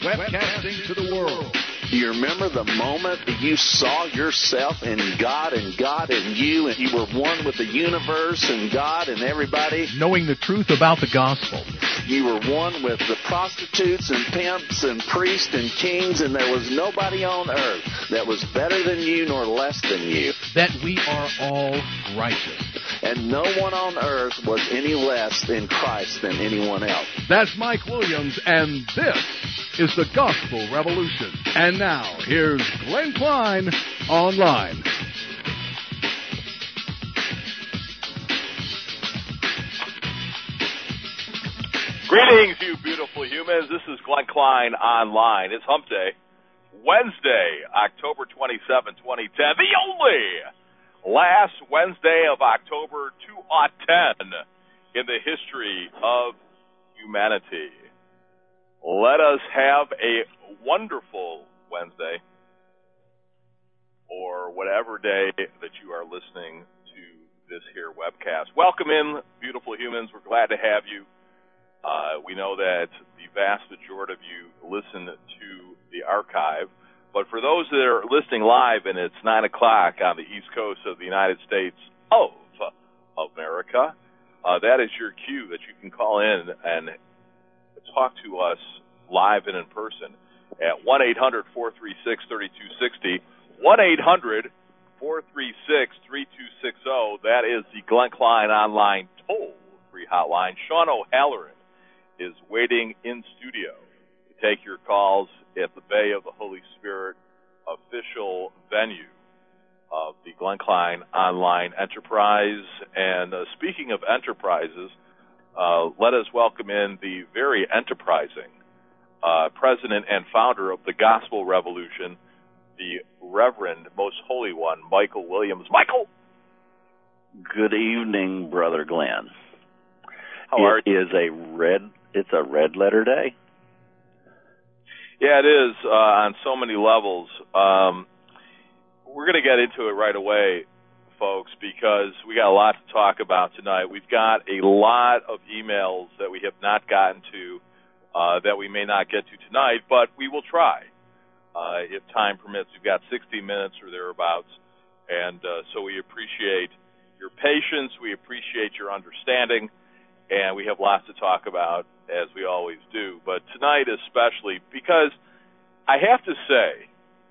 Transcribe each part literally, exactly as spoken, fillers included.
webcasting to the world. Do you remember the moment that you saw yourself in God and God in you, and you were one with the universe and God and everybody? Knowing the truth about the gospel. You were one with the prostitutes and pimps and priests and kings, and there was nobody on earth that was better than you nor less than you. That we are all righteous. And no one on earth was any less in Christ than anyone else. That's Mike Williams, and this is the Gospel Revolution. And now, here's Glenn Klein online. Greetings, you beautiful humans. This is Glenn Klein online. It's Hump Day, Wednesday, October twenty-seventh, twenty ten, the only last Wednesday of October twenty ten in the history of humanity. Let us have a wonderful Wednesday, or whatever day that you are listening to this here webcast. Welcome in, beautiful humans. We're glad to have you. Uh, we know that the vast majority of you listen to the archive, but for those that are listening live and it's nine o'clock on the East Coast of the United States of America, uh, that is your cue that you can call in and talk to us live and in person at one eight hundred, four three six, three two six zero, one eight hundred, four three six, three two six zero. That is the Glenn Klein online toll-free hotline. Sean O'Halloran is waiting in studio to take your calls at the Bay of the Holy Spirit official venue of the Glenn Klein online enterprise. And uh, speaking of enterprises, uh, let us welcome in the very enterprising uh, president and founder of the Gospel Revolution, the Reverend Most Holy One, Michael Williams. Michael! Good evening, Brother Glenn. How are you? It is a red, it's a red letter day. Yeah, it is uh, on so many levels. Um, we're going to get into it right away, folks, because we got a lot to talk about tonight. We've got a lot of emails that we have not gotten to uh, that we may not get to tonight, but we will try. Uh, if time permits, we've got sixty minutes or thereabouts, and uh, so we appreciate your patience, we appreciate your understanding, and we have lots to talk about, as we always do. But tonight especially, because I have to say,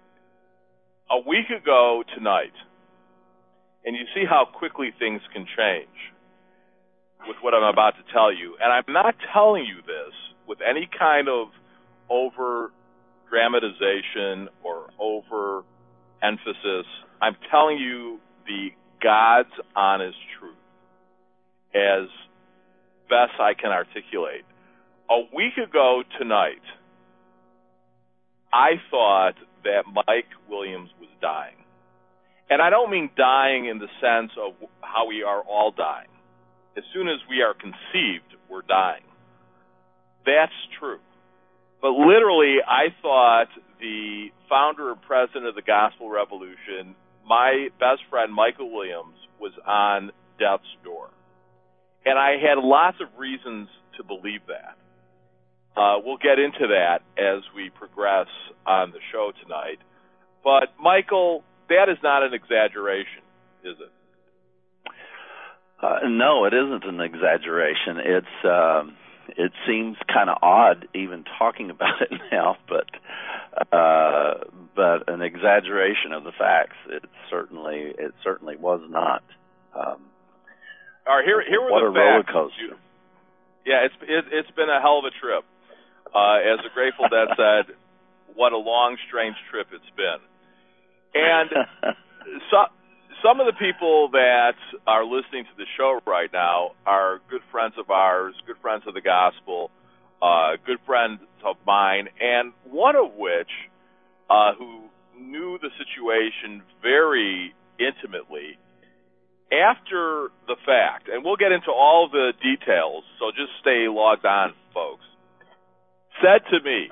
a week ago tonight, and you see how quickly things can change with what I'm about to tell you, and I'm not telling you this with any kind of over dramatization or over emphasis. I'm telling you the God's honest truth as best I can articulate. A week ago tonight, I thought that Mike Williams was dying. And I don't mean dying in the sense of how we are all dying. As soon as we are conceived, we're dying. That's true. But literally, I thought the founder and president of the Gospel Revolution, my best friend Michael Williams, was on death's door. And I had lots of reasons to believe that. Uh, we'll get into that as we progress on the show tonight. But, Michael, that is not an exaggeration, is it? Uh, no, it isn't an exaggeration. It's um, it seems kind of odd even talking about it now, but uh, but an exaggeration of the facts. It certainly it certainly was not. Um, All right, here here were what the a roller facts. coaster. Yeah, it's it, it's been a hell of a trip. Uh, as the Grateful Dead said, what a long, strange trip it's been. And so, some of the people that are listening to the show right now are good friends of ours, good friends of the gospel, uh, good friends of mine, and one of which, uh, who knew the situation very intimately after the fact, and we'll get into all the details, so just stay logged on, folks, said to me,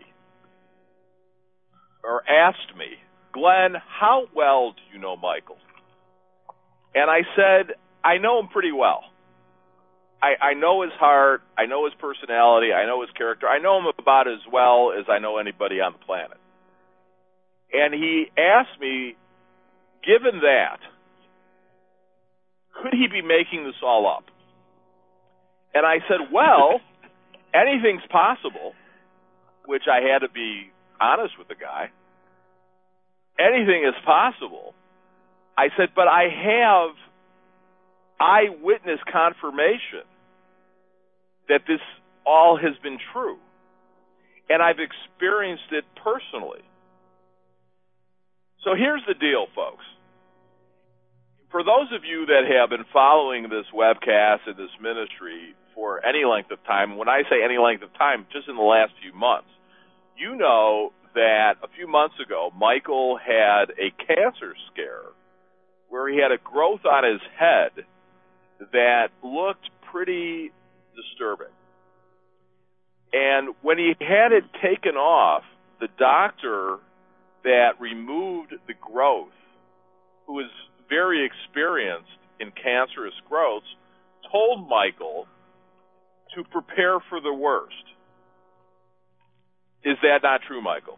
or asked me, Glenn, how well do you know Michael? And I said, I know him pretty well. I, I know his heart, I know his personality, I know his character, I know him about as well as I know anybody on the planet. And he asked me, given that, could he be making this all up? And I said, well, anything's possible, which I had to be honest with the guy. Anything is possible. I said, but I have eyewitness confirmation that this all has been true. And I've experienced it personally. So here's the deal, folks. For those of you that have been following this webcast and this ministry for any length of time, when I say any length of time, just in the last few months, you know that a few months ago, Michael had a cancer scare where he had a growth on his head that looked pretty disturbing. And when he had it taken off, the doctor that removed the growth, who is very experienced in cancerous growths, told Michael to prepare for the worst. Is that not true, Michael?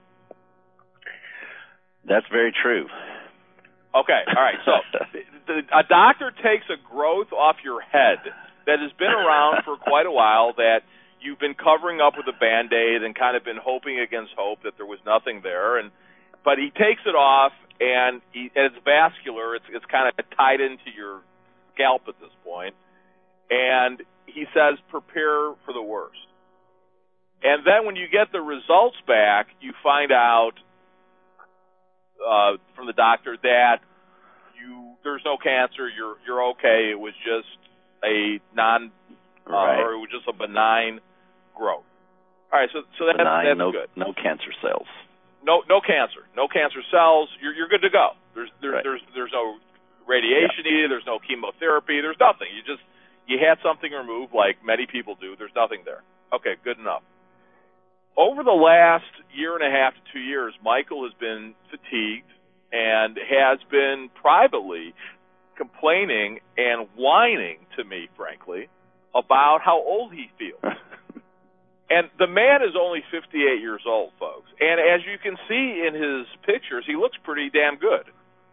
That's very true. Okay, all right. So a doctor takes a growth off your head that has been around for quite a while, that you've been covering up with a Band-Aid and kind of been hoping against hope that there was nothing there. And but he takes it off, and, he, and it's vascular. It's, it's kind of tied into your scalp at this point. And he says, prepare for the worst. And then when you get the results back, you find out uh, from the doctor that you there's no cancer. You're you're okay. It was just a non, uh, right. or it was just a benign growth. All right, so so that's, benign, that's no, good. No cancer cells. No no cancer. No cancer cells. You're you're good to go. There's there's right. there's there's no radiation yeah. either. There's no chemotherapy. There's nothing. You just you had something removed, like many people do. There's nothing there. Okay, good enough. Over the last year and a half to two years, Michael has been fatigued and has been privately complaining and whining to me, frankly, about how old he feels. And the man is only fifty-eight years old, folks. And as you can see in his pictures, he looks pretty damn good.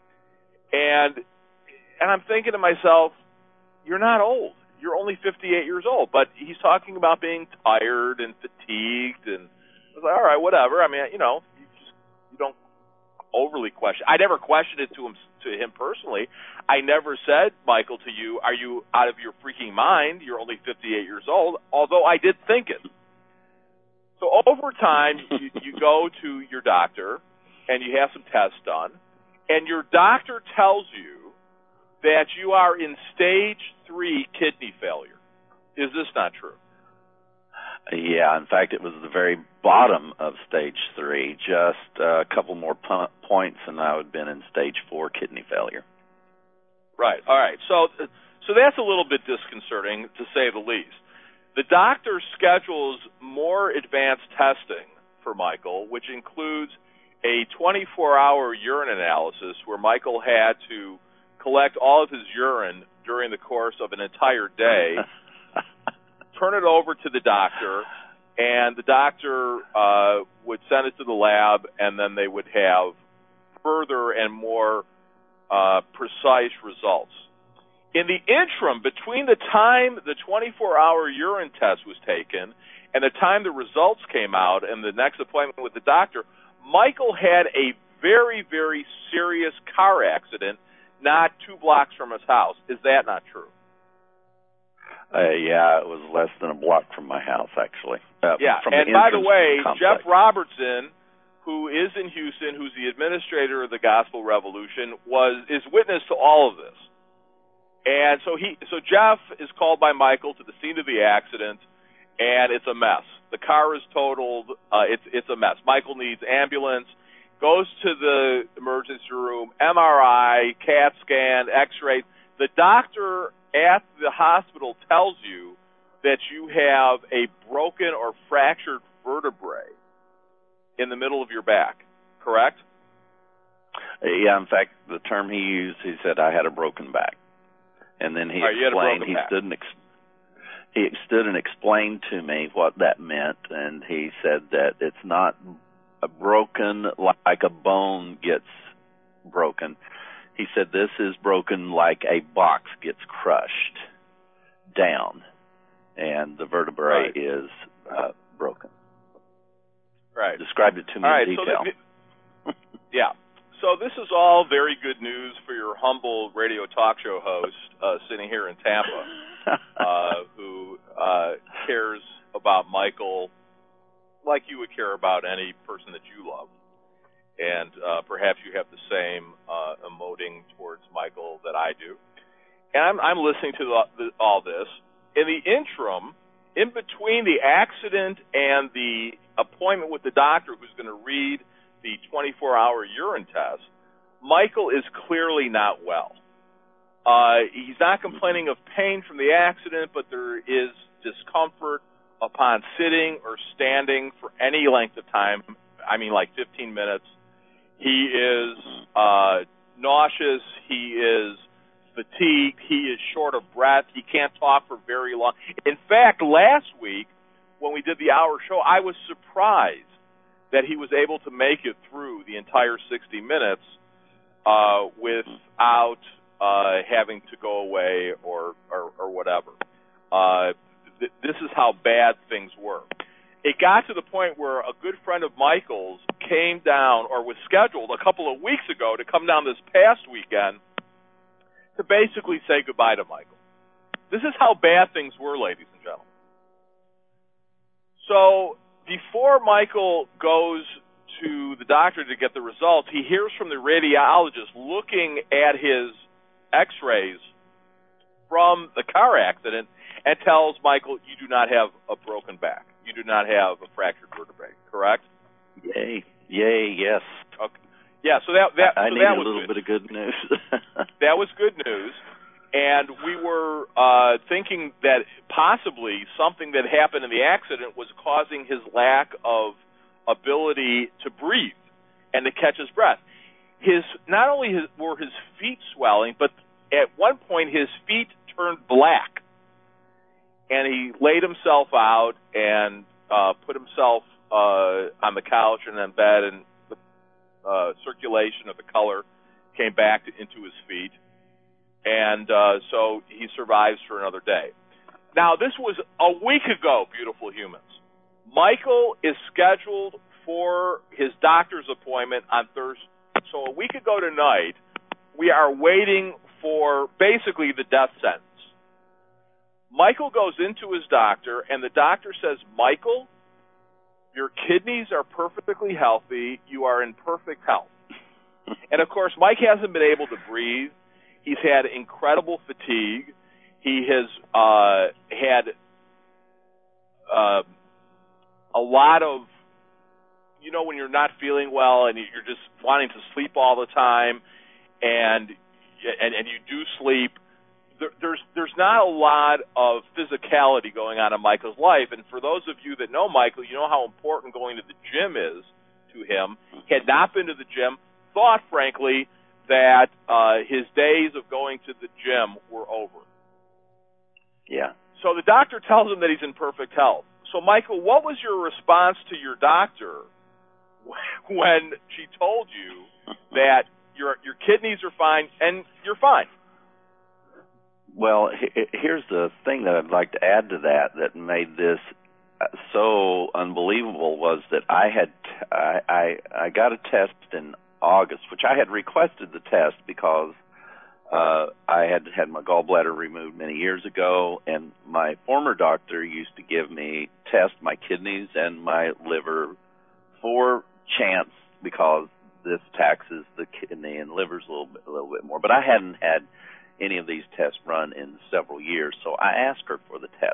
And and I'm thinking to myself, you're not old. You're only fifty-eight years old. But he's talking about being tired and fatigued, and I was like, all right, whatever. I mean, you know, you just you don't overly question. I never questioned it to him to him personally. I never said, Michael, to you, are you out of your freaking mind? You're only fifty-eight years old, although I did think it. So over time, you, you go to your doctor, and you have some tests done, and your doctor tells you that you are in stage three kidney failure. Is this not true? Yeah, in fact, it was the very bottom of stage three, just a couple more po- points, and I would have been in stage four kidney failure. Right, all right. So, so that's a little bit disconcerting, to say the least. The doctor schedules more advanced testing for Michael, which includes a twenty-four hour urine analysis where Michael had to collect all of his urine during the course of an entire day, turn it over to the doctor, and the doctor uh, would send it to the lab, and then they would have further and more uh, precise results. In the interim, between the time the twenty-four hour urine test was taken and the time the results came out and the next appointment with the doctor, Michael had a very, very serious car accident not two blocks from his house. Is that not true? Uh, yeah, it was less than a block from my house, actually. Uh, yeah, from and the by the way, the Jeff Robertson, who is in Houston, who's the administrator of the Gospel Revolution, was is witness to all of this. And so he, so Jeff is called by Michael to the scene of the accident, and it's a mess. The car is totaled. Uh, it's it's a mess. Michael needs ambulance. Goes to the emergency room, M R I, CAT scan, X-ray. The doctor at the hospital tells you that you have a broken or fractured vertebrae in the middle of your back, correct? Yeah, in fact, the term he used, he said, I had a broken back. And then he right, explained he back. stood next. he stood and explained to me what that meant, and he said that it's not a broken like a bone gets broken. He said this is broken like a box gets crushed down, and the vertebrae right. is uh, broken. Right. Described it to me all right, in so detail. The, yeah. So this is all very good news for your humble radio talk show host uh, sitting here in Tampa, uh, who uh, cares about Michael like you would care about any person that you love. And uh, perhaps you have the same uh, emoting towards Michael that I do. And I'm, I'm listening to the, the, all this. In the interim, in between the accident and the appointment with the doctor who's going to read the twenty-four hour urine test, Michael is clearly not well. Uh, he's not complaining of pain from the accident, but there is discomfort upon sitting or standing for any length of time. I mean, like fifteen minutes. He is uh, nauseous. He is fatigued. He is short of breath. He can't talk for very long. In fact, last week when we did the hour show, I was surprised that he was able to make it through the entire sixty minutes uh, without uh, having to go away or, or, or whatever. Uh, th- this is how bad things were. It got to the point where a good friend of Michael's came down, or was scheduled a couple of weeks ago to come down this past weekend to basically say goodbye to Michael. This is how bad things were, ladies and gentlemen. So before Michael goes to the doctor to get the results, he hears from the radiologist looking at his x-rays from the car accident and tells Michael, you do not have a broken back. You do not have a fractured vertebrae, correct? Yay. Yay, yes. Okay. Yeah, so that, that, I, I so need that a was little good. bit of good news. That was good news. And we were uh, thinking that possibly something that happened in the accident was causing his lack of ability to breathe and to catch his breath. His not only his, were his feet swelling, but at one point his feet turned black. And he laid himself out and uh, put himself uh, on the couch and in bed, and the uh, circulation of the color came back to, into his feet. And uh, so he survives for another day. Now, this was a week ago, beautiful humans. Michael is scheduled for his doctor's appointment on Thursday. So a week ago tonight, we are waiting for basically the death sentence. Michael goes into his doctor, and the doctor says, Michael, your kidneys are perfectly healthy. You are in perfect health. And, of course, Mike hasn't been able to breathe. He's had incredible fatigue. He has uh, had uh, a lot of, you know, when you're not feeling well and you're just wanting to sleep all the time, and and, and you do sleep, there, there's there's not a lot of physicality going on in Michael's life. And for those of you that know Michael, you know how important going to the gym is to him. He had not been to the gym, thought, frankly, that uh, his days of going to the gym were over. Yeah. So the doctor tells him that he's in perfect health. So, Michael, what was your response to your doctor when she told you that your your kidneys are fine and you're fine? Well, here's the thing that I'd like to add to that that made this so unbelievable was that I had I I, I got a test in August, which I had requested the test because uh, I had had my gallbladder removed many years ago, and my former doctor used to give me test my kidneys and my liver for chance because this taxes the kidney and livers a little bit, a little bit more. But I hadn't had any of these tests run in several years, so I asked her for the test.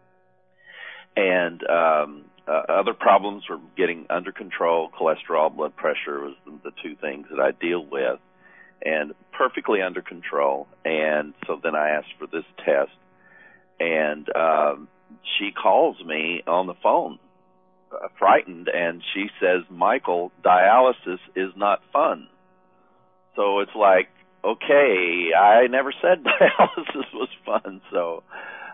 And um, uh, other problems were getting under control. Cholesterol, blood pressure was the, the two things that I deal with, and perfectly under control. And so then I asked for this test, and um, she calls me on the phone, uh, frightened, and she says, Michael, dialysis is not fun. So it's like, okay, I never said dialysis was fun, so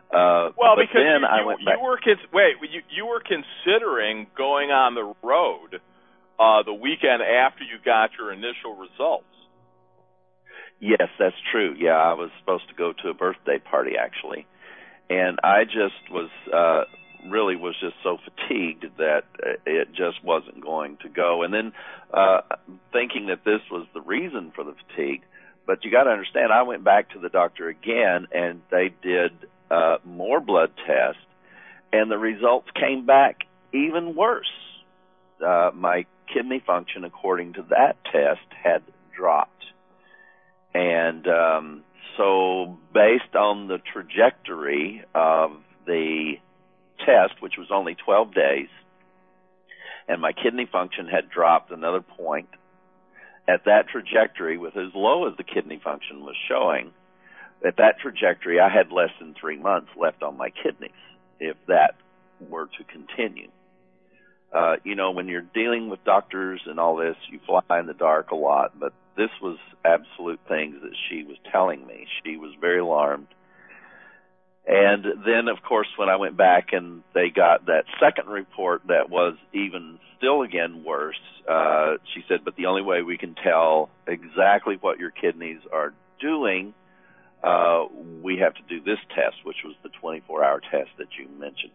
Uh, well, but because then you, I you, went back. you were cons- wait, you, you were considering going on the road uh, the weekend after you got your initial results. Yes, that's true. Yeah, I was supposed to go to a birthday party, actually. And I just was, uh, really was just so fatigued that it just wasn't going to go. And then, uh, thinking that this was the reason for the fatigue, but you got to understand, I went back to the doctor again, and they did, uh, more blood tests, and the results came back even worse. Uh, my kidney function, according to that test, had dropped. And um, so based on the trajectory of the test, which was only twelve days, and my kidney function had dropped another point, at that trajectory, with as low as the kidney function was showing, at that trajectory, I had less than three months left on my kidneys, if that were to continue. Uh, you know, when you're dealing with doctors and all this, you fly in the dark a lot, but this was absolute things that she was telling me. She was very alarmed. And then, of course, when I went back and they got that second report that was even still again worse, uh, she said, but the only way we can tell exactly what your kidneys are doing, uh, we have to do this test, which was the twenty-four hour test that you mentioned.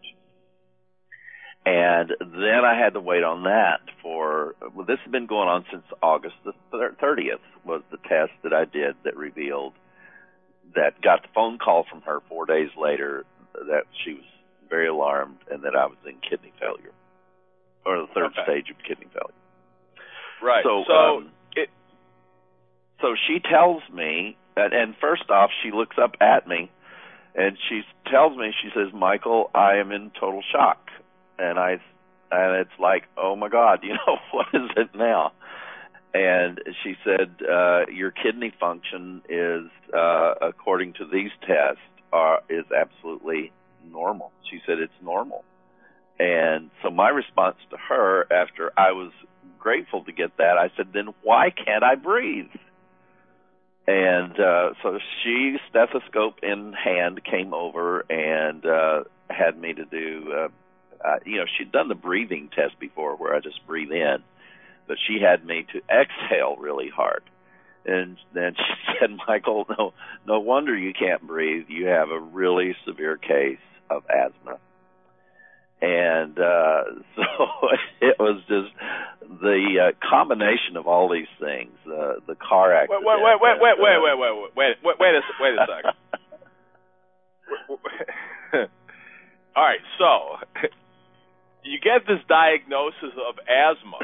And then I had to wait on that for, well, this has been going on since August the thirtieth was the test that I did that revealed, that got the phone call from her four days later that she was very alarmed and that I was in kidney failure, or the third okay. stage of kidney failure. Right. So, so, um, it, so she tells me, and, and first off, she looks up at me and she tells me, she says, Michael, I am in total shock. And I, and it's like, oh my God, you know, what is it now? And she said, uh, your kidney function is, uh, according to these tests, are, is absolutely normal. She said it's normal. And so my response to her, after I was grateful to get that, I said, then why can't I breathe? And, uh, so she, stethoscope in hand, came over and, uh, had me to do, uh, Uh, you know, she'd done the breathing test before where I just breathe in, but she had me to exhale really hard. And then she said, Michael, no, no wonder you can't breathe. You have a really severe case of asthma. And uh, so it was just the uh, combination of all these things, uh, the car accident. Wait, wait, wait, wait, wait, wait, wait, wait, wait, wait a, wait a second. All right, so you get this diagnosis of asthma,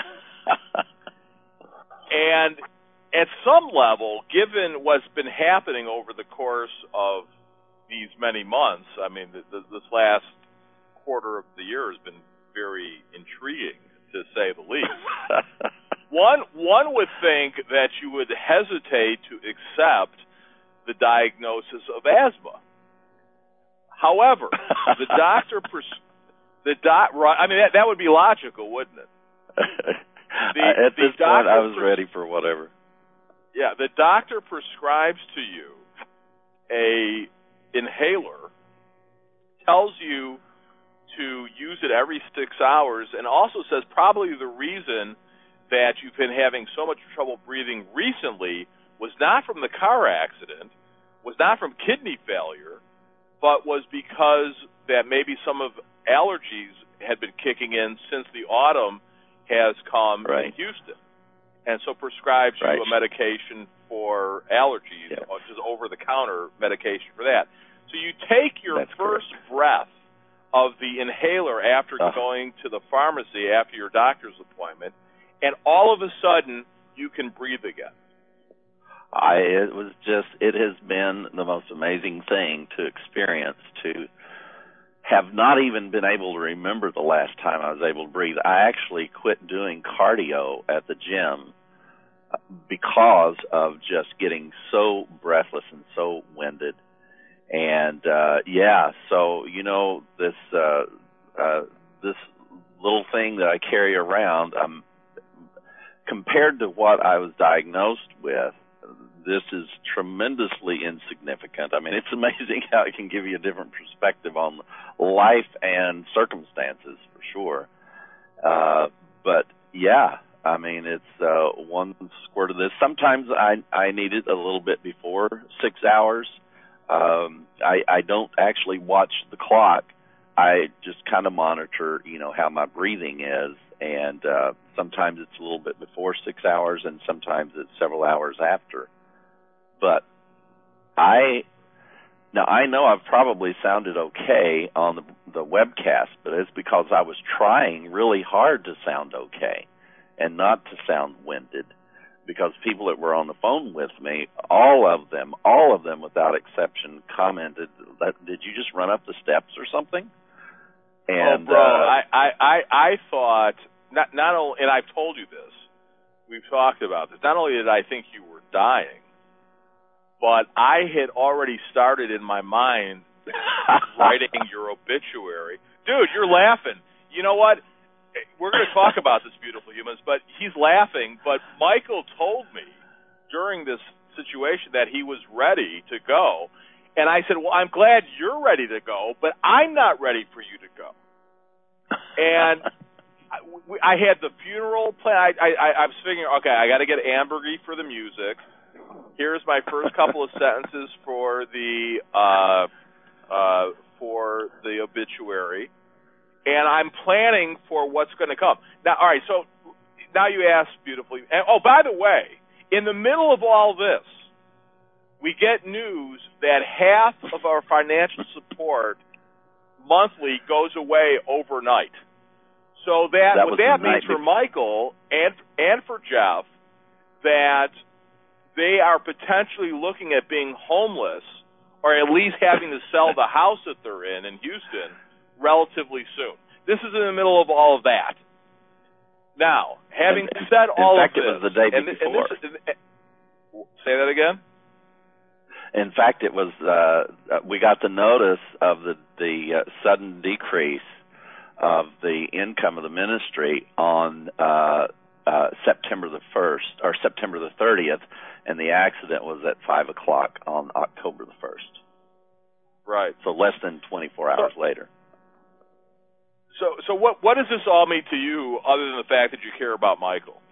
and at some level, given what's been happening over the course of these many months, I mean, the, the, this last quarter of the year has been very intriguing, to say the least. one, one would think that you would hesitate to accept the diagnosis of asthma. However, the doctor pres- The doc, I mean, that, that would be logical, wouldn't it? The, At this the point, I was pres- ready for whatever. Yeah, the doctor prescribes to you a inhaler, tells you to use it every six hours, and also says probably the reason that you've been having so much trouble breathing recently was not from the car accident, was not from kidney failure, but was because that maybe some of allergies had been kicking in since the autumn has come right. in Houston. And so prescribes right. you a medication for allergies, yeah. which is over-the-counter medication for that. So you take your That's first correct. breath of the inhaler after uh. going to the pharmacy after your doctor's appointment, and all of a sudden you can breathe again. I, it was just, it has been the most amazing thing to experience, to have not even been able to remember the last time I was able to breathe. I actually quit doing cardio at the gym because of just getting so breathless and so winded. And, uh, yeah, so, you know, this, uh, uh, this little thing that I carry around, um, compared to what I was diagnosed with, this is tremendously insignificant. I mean, it's amazing how it can give you a different perspective on life and circumstances, for sure. Uh, but, yeah, I mean, it's uh, one squirt of this. Sometimes I, I need it a little bit before six hours. Um, I, I don't actually watch the clock. I just kind of monitor, you know, how my breathing is. And uh, sometimes it's a little bit before six hours, and sometimes it's several hours after. But I now I know I've probably sounded okay on the, the webcast, but it's because I was trying really hard to sound okay and not to sound winded. Because people that were on the phone with me, all of them, all of them without exception, commented, that, "Did you just run up the steps or something?" And oh, bro, uh, I, I, I, I thought not not only, and I've told you this, we've talked about this. Not only did I think you were dying, but I had already started in my mind writing your obituary. Dude, you're laughing. You know what? We're going to talk about this, beautiful humans, but he's laughing. But Michael told me during this situation that he was ready to go. And I said, well, I'm glad you're ready to go, but I'm not ready for you to go. And I, I had the funeral plan. I, I, I was figuring, okay, I got to get Ambergy for the music. Here's my first couple of sentences for the uh, uh, for the obituary, and I'm planning for what's going to come. Now, all right. So now you ask beautifully. And, oh, by the way, in the middle of all this, we get news that half of our financial support monthly goes away overnight. So that, that what that means for Michael and and for Jeff, that they are potentially looking at being homeless, or at least having to sell the house that they're in in Houston relatively soon. This is in the middle of all of that. Now, having in, said all in fact, of this, it was the day and, before. and this, and, say that again. In fact, it was. Uh, we got the notice of the the uh, sudden decrease of the income of the ministry on uh, uh, September the first or September the thirtieth, and the accident was at five o'clock on October the first. Right. So less than twenty-four hours so, later. So, so what what does this all mean to you, other than the fact that you care about Michael?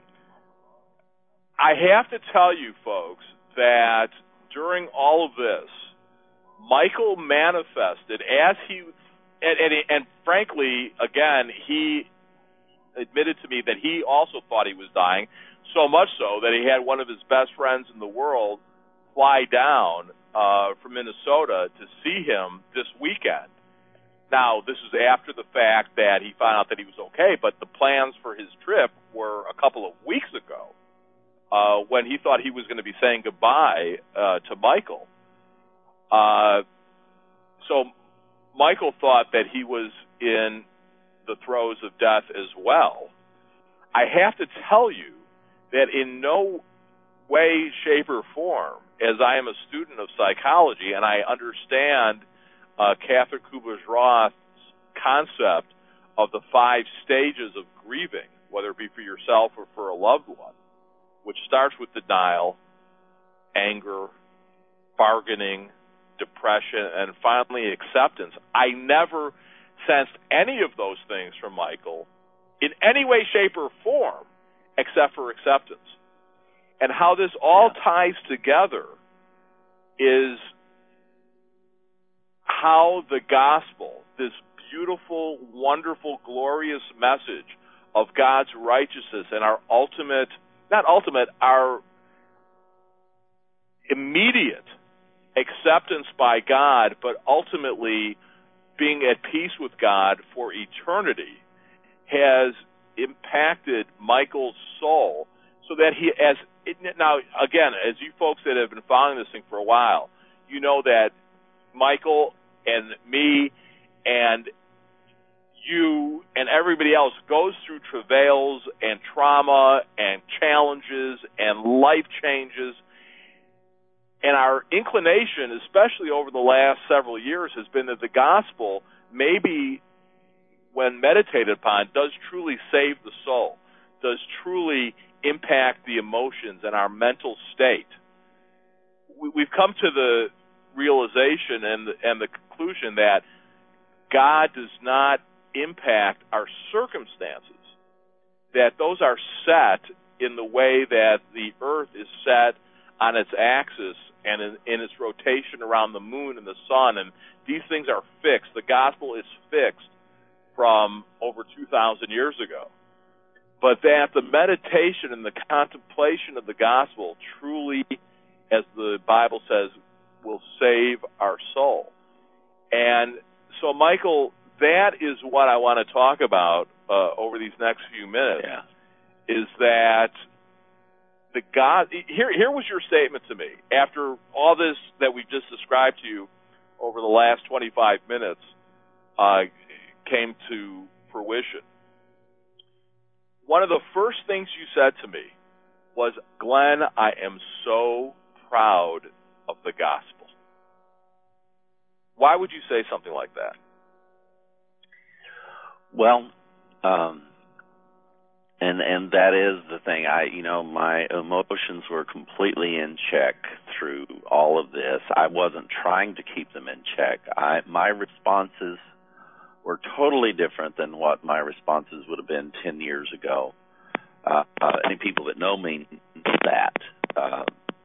I have to tell you, folks, that during all of this, Michael manifested as he. And, and, and frankly, again, he admitted to me that he also thought he was dying, so much so that he had one of his best friends in the world fly down uh, from Minnesota to see him this weekend. Now, this is after the fact that he found out that he was okay, but the plans for his trip were a couple of weeks ago uh, when he thought he was going to be saying goodbye uh, to Michael. Uh, so Michael thought that he was in the throes of death as well. I have to tell you that in no way, shape, or form, as I am a student of psychology and I understand uh, Catherine Kubler-Ross's concept of the five stages of grieving, whether it be for yourself or for a loved one, which starts with denial, anger, bargaining, depression, and finally acceptance. I never sensed any of those things from Michael in any way, shape, or form except for acceptance. And how this all yeah. ties together is how the gospel, this beautiful, wonderful, glorious message of God's righteousness and our ultimate, not ultimate, our immediate acceptance by God, but ultimately being at peace with God for eternity, has impacted Michael's soul so that he, as it, now again, as you folks that have been following this thing for a while, you know that Michael and me and you and everybody else goes through travails and trauma and challenges and life changes. And our inclination, especially over the last several years, has been that the gospel, maybe when meditated upon, does truly save the soul, does truly impact the emotions and our mental state. we, we've come to the realization and the, and the conclusion that God does not impact our circumstances, that those are set in the way that the earth is set on its axis and in, in its rotation around the moon and the sun, and these things are fixed. The gospel is fixed from over two thousand years ago. But that the meditation and the contemplation of the gospel truly, as the Bible says, will save our soul. And so, Michael, that is what I want to talk about uh, over these next few minutes, yeah. is that the God, here, here was your statement to me. After all this that we just described to you over the last twenty-five minutes uh, came to fruition, one of the first things you said to me was, Glenn, I am so proud of the gospel. Why would you say something like that? Well, um, and and that is the thing. I, you know, my emotions were completely in check through all of this. I wasn't trying to keep them in check. I, my responses were totally different than what my responses would have been ten years ago. Uh, uh, any people that know me know that. Uh,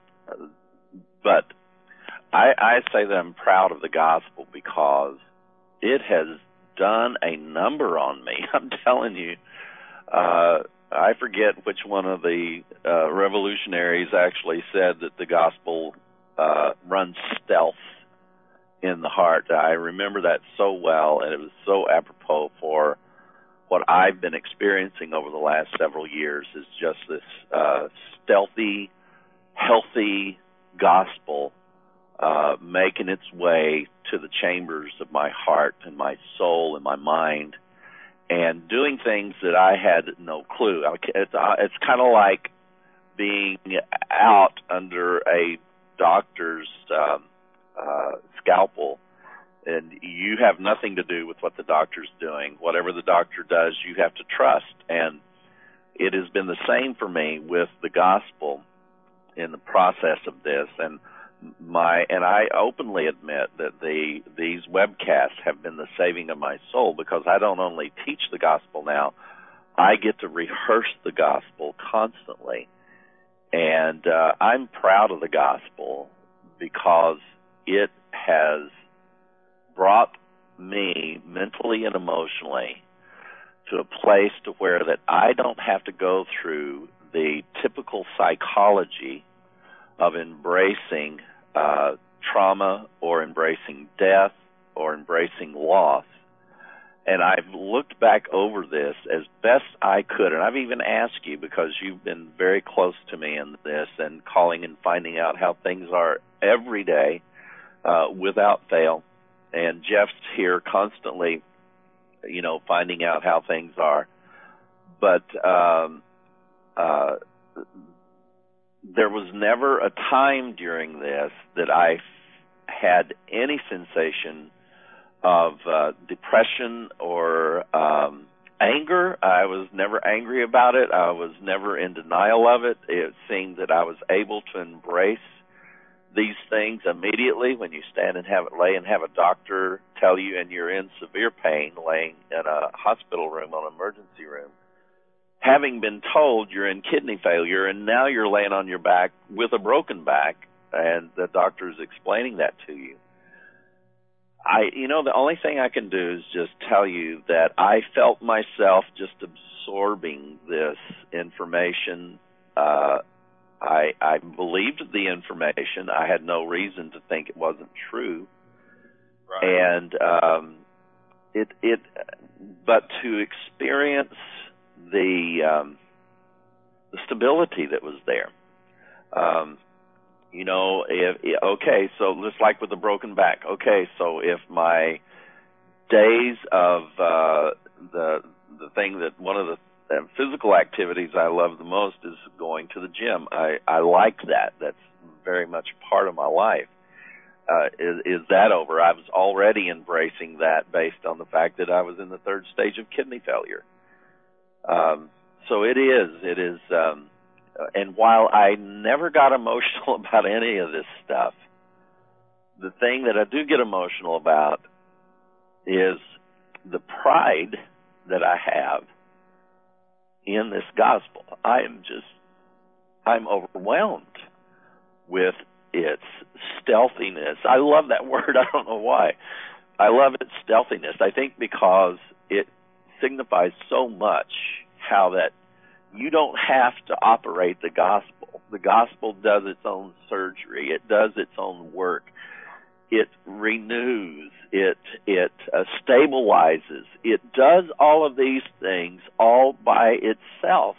but I, I say that I'm proud of the gospel because it has done a number on me. I'm telling you, uh, I forget which one of the uh, revolutionaries actually said that the gospel uh, runs stealth in the heart. I remember that so well, and it was so apropos for what I've been experiencing over the last several years is just this uh, stealthy, healthy gospel uh, making its way to the chambers of my heart and my soul and my mind, and doing things that I had no clue. It's, uh, it's kind of like being out under a doctor's um, uh, scalpel, and you have nothing to do with what the doctor's doing. Whatever the doctor does, you have to trust. And it has been the same for me with the gospel in the process of this. And my and I openly admit that the these webcasts have been the saving of my soul, because I don't only teach the gospel now, I get to rehearse the gospel constantly. And uh, I'm proud of the gospel because it has brought me mentally and emotionally to a place to where that I don't have to go through the typical psychology of embracing uh, trauma or embracing death or embracing loss. And I've looked back over this as best I could, and I've even asked you, because you've been very close to me in this and calling and finding out how things are every day uh, without fail. And Jeff's here constantly, you know, finding out how things are. But um, uh, there was never a time during this that I had any sensation of uh, depression or um, anger. I was never angry about it. I was never in denial of it. It seemed that I was able to embrace these things immediately when you stand and have it lay and have a doctor tell you, and you're in severe pain laying in a hospital room on an emergency room, having been told you're in kidney failure, and now you're laying on your back with a broken back, and the doctor is explaining that to you. I, you know, the only thing I can do is just tell you that I felt myself just absorbing this information. Uh, I, I believed the information. I had no reason to think it wasn't true. Right. And um, it, it, but to experience the um, the stability that was there. Um, You know, if, okay, so just like with the broken back, okay, so if my days of uh, the the thing that one of the uh, physical activities I love the most is going to the gym. I, I like that. That's very much part of my life. Uh, is, is that over? I was already embracing that based on the fact that I was in the third stage of kidney failure. Um, so it is, it is, um, and while I never got emotional about any of this stuff, the thing that I do get emotional about is the pride that I have in this gospel. I am just, I'm overwhelmed with its stealthiness. I love that word. I don't know why. I love its stealthiness. I think because it signifies so much how that you don't have to operate the gospel. The gospel does its own surgery. It does its own work. It renews. It it uh, stabilizes. It does all of these things all by itself.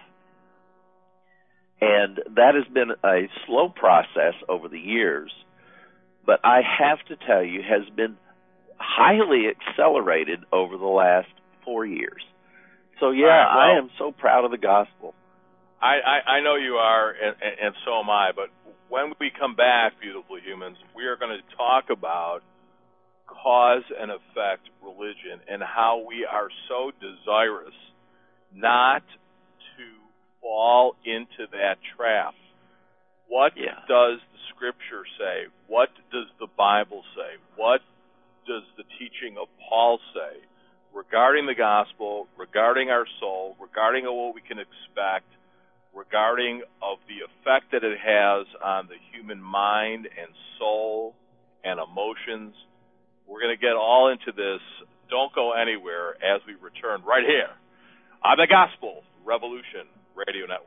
And that has been a slow process over the years, but I have to tell you, has been highly accelerated over the last four years. So, yeah, right, well, I am so proud of the gospel. I, I, I know you are, and, and so am I, but when we come back, beautiful humans, we are going to talk about cause and effect religion and how we are so desirous not to fall into that trap. What yeah. does the Scripture say? What does the Bible say? What does the teaching of Paul say regarding the gospel, regarding our soul, regarding what we can expect, regarding of the effect that it has on the human mind and soul and emotions? We're going to get all into this. Don't go anywhere as we return right here on the Gospel Revolution Radio Network.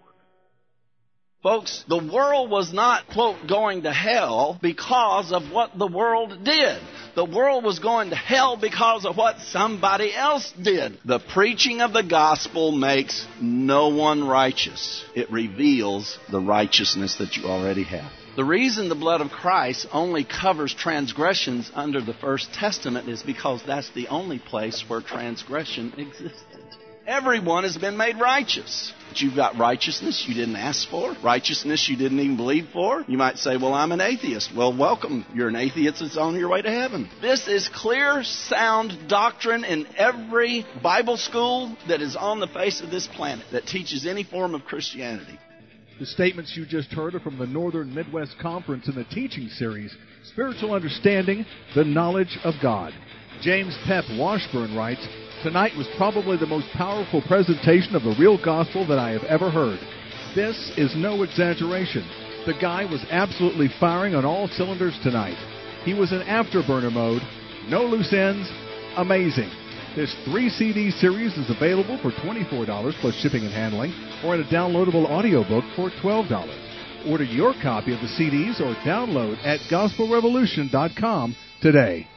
Folks, the world was not, quote, going to hell because of what the world did. The world was going to hell because of what somebody else did. The preaching of the gospel makes no one righteous. It reveals the righteousness that you already have. The reason the blood of Christ only covers transgressions under the First Testament is because that's the only place where transgression existed. Everyone has been made righteous. But you've got righteousness you didn't ask for, righteousness you didn't even believe for. You might say, well, I'm an atheist. Well, welcome. You're an atheist that's on your way to heaven. This is clear, sound doctrine in every Bible school that is on the face of this planet that teaches any form of Christianity. The statements you just heard are from the Northern Midwest Conference in the teaching series, Spiritual Understanding, the Knowledge of God. James Pep Washburn writes, tonight was probably the most powerful presentation of the real gospel that I have ever heard. This is no exaggeration. The guy was absolutely firing on all cylinders tonight. He was in afterburner mode, no loose ends, amazing. This three C D series is available for twenty-four dollars plus shipping and handling, or in a downloadable audiobook for twelve dollars. Order your copy of the C Ds or download at gospel revolution dot com today.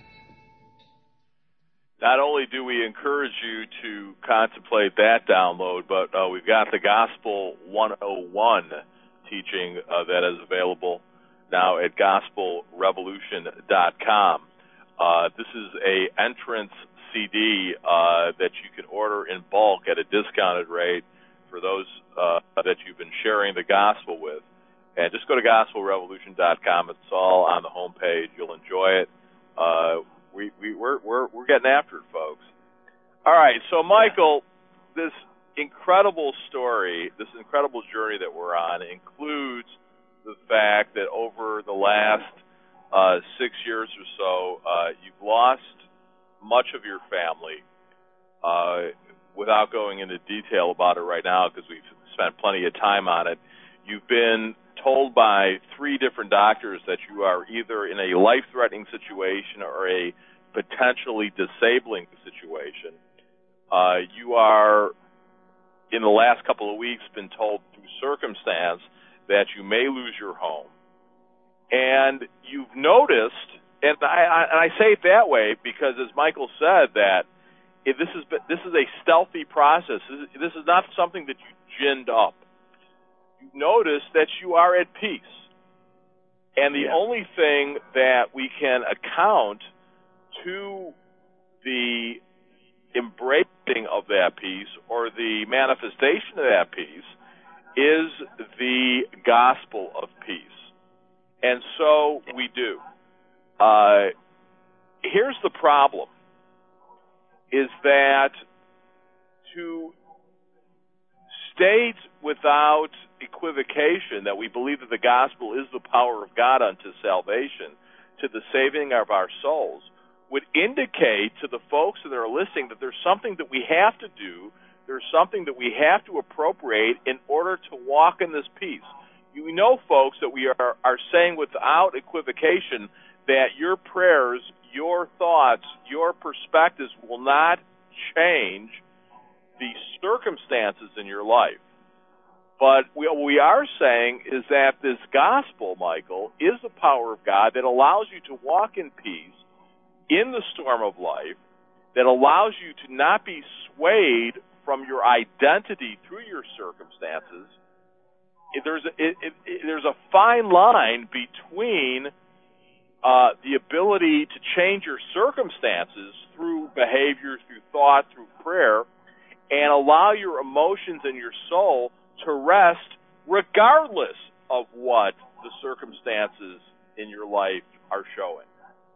Not only do we encourage you to contemplate that download, but uh, we've got the Gospel one oh one teaching uh, that is available now at gospel revolution dot com. Uh, this is a entrance C D uh, that you can order in bulk at a discounted rate for those uh, that you've been sharing the gospel with. And just go to gospel revolution dot com. It's all on the homepage. You'll enjoy it. Uh, we, we, we're, we're, we're getting after it, folks. All right, so, Michael, this incredible story, this incredible journey that we're on includes the fact that over the last uh, six years or so, uh, you've lost much of your family. Uh, without going into detail about it right now, because we've spent plenty of time on it, you've been told by three different doctors that you are either in a life-threatening situation or a potentially disabling situation. Uh, you are, in the last couple of weeks, been told through circumstance that you may lose your home. And you've noticed, and I, I, and I say it that way because, as Michael said, that if this is this is a stealthy process. This is, this is not something that you ginned up. You notice that you are at peace. And the yeah. only thing that we can account to the embracing of that peace or the manifestation of that peace is the gospel of peace. And so we do. Uh, here's the problem, is that to stay state without equivocation that we believe that the gospel is the power of God unto salvation, to the saving of our souls, would indicate to the folks that are listening that there's something that we have to do, there's something that we have to appropriate in order to walk in this peace. You know, folks, that we are, are saying without equivocation that your prayers, your thoughts, your perspectives will not change the circumstances in your life. But we, what we are saying is that this gospel, Michael, is the power of God that allows you to walk in peace in the storm of life, that allows you to not be swayed from your identity through your circumstances. There's a, it, it, it, there's a fine line between uh, the ability to change your circumstances through behavior, through thought, through prayer, and allow your emotions and your soul to rest regardless of what the circumstances in your life are showing.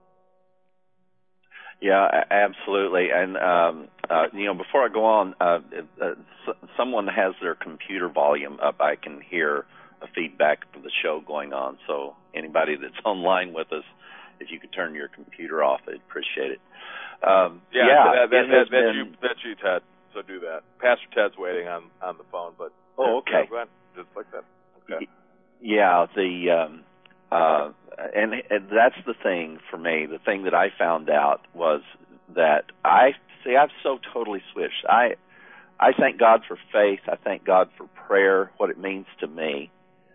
Yeah, absolutely. And, um, uh, you know, before I go on, uh, uh, someone has their computer volume up. I can hear a feedback of the show going on. So anybody that's online with us, if you could turn your computer off, I'd appreciate it. Um, yeah, yeah that, that, that, that's, been... you, that's you, Ted. So do that. Pastor Ted's waiting on, on the phone, but oh, okay, yeah, just like that. Okay. Yeah, the um, uh, and, and that's the thing for me. The thing that I found out was that I see. I've so totally switched. I I thank God for faith. I thank God for prayer. What it means to me,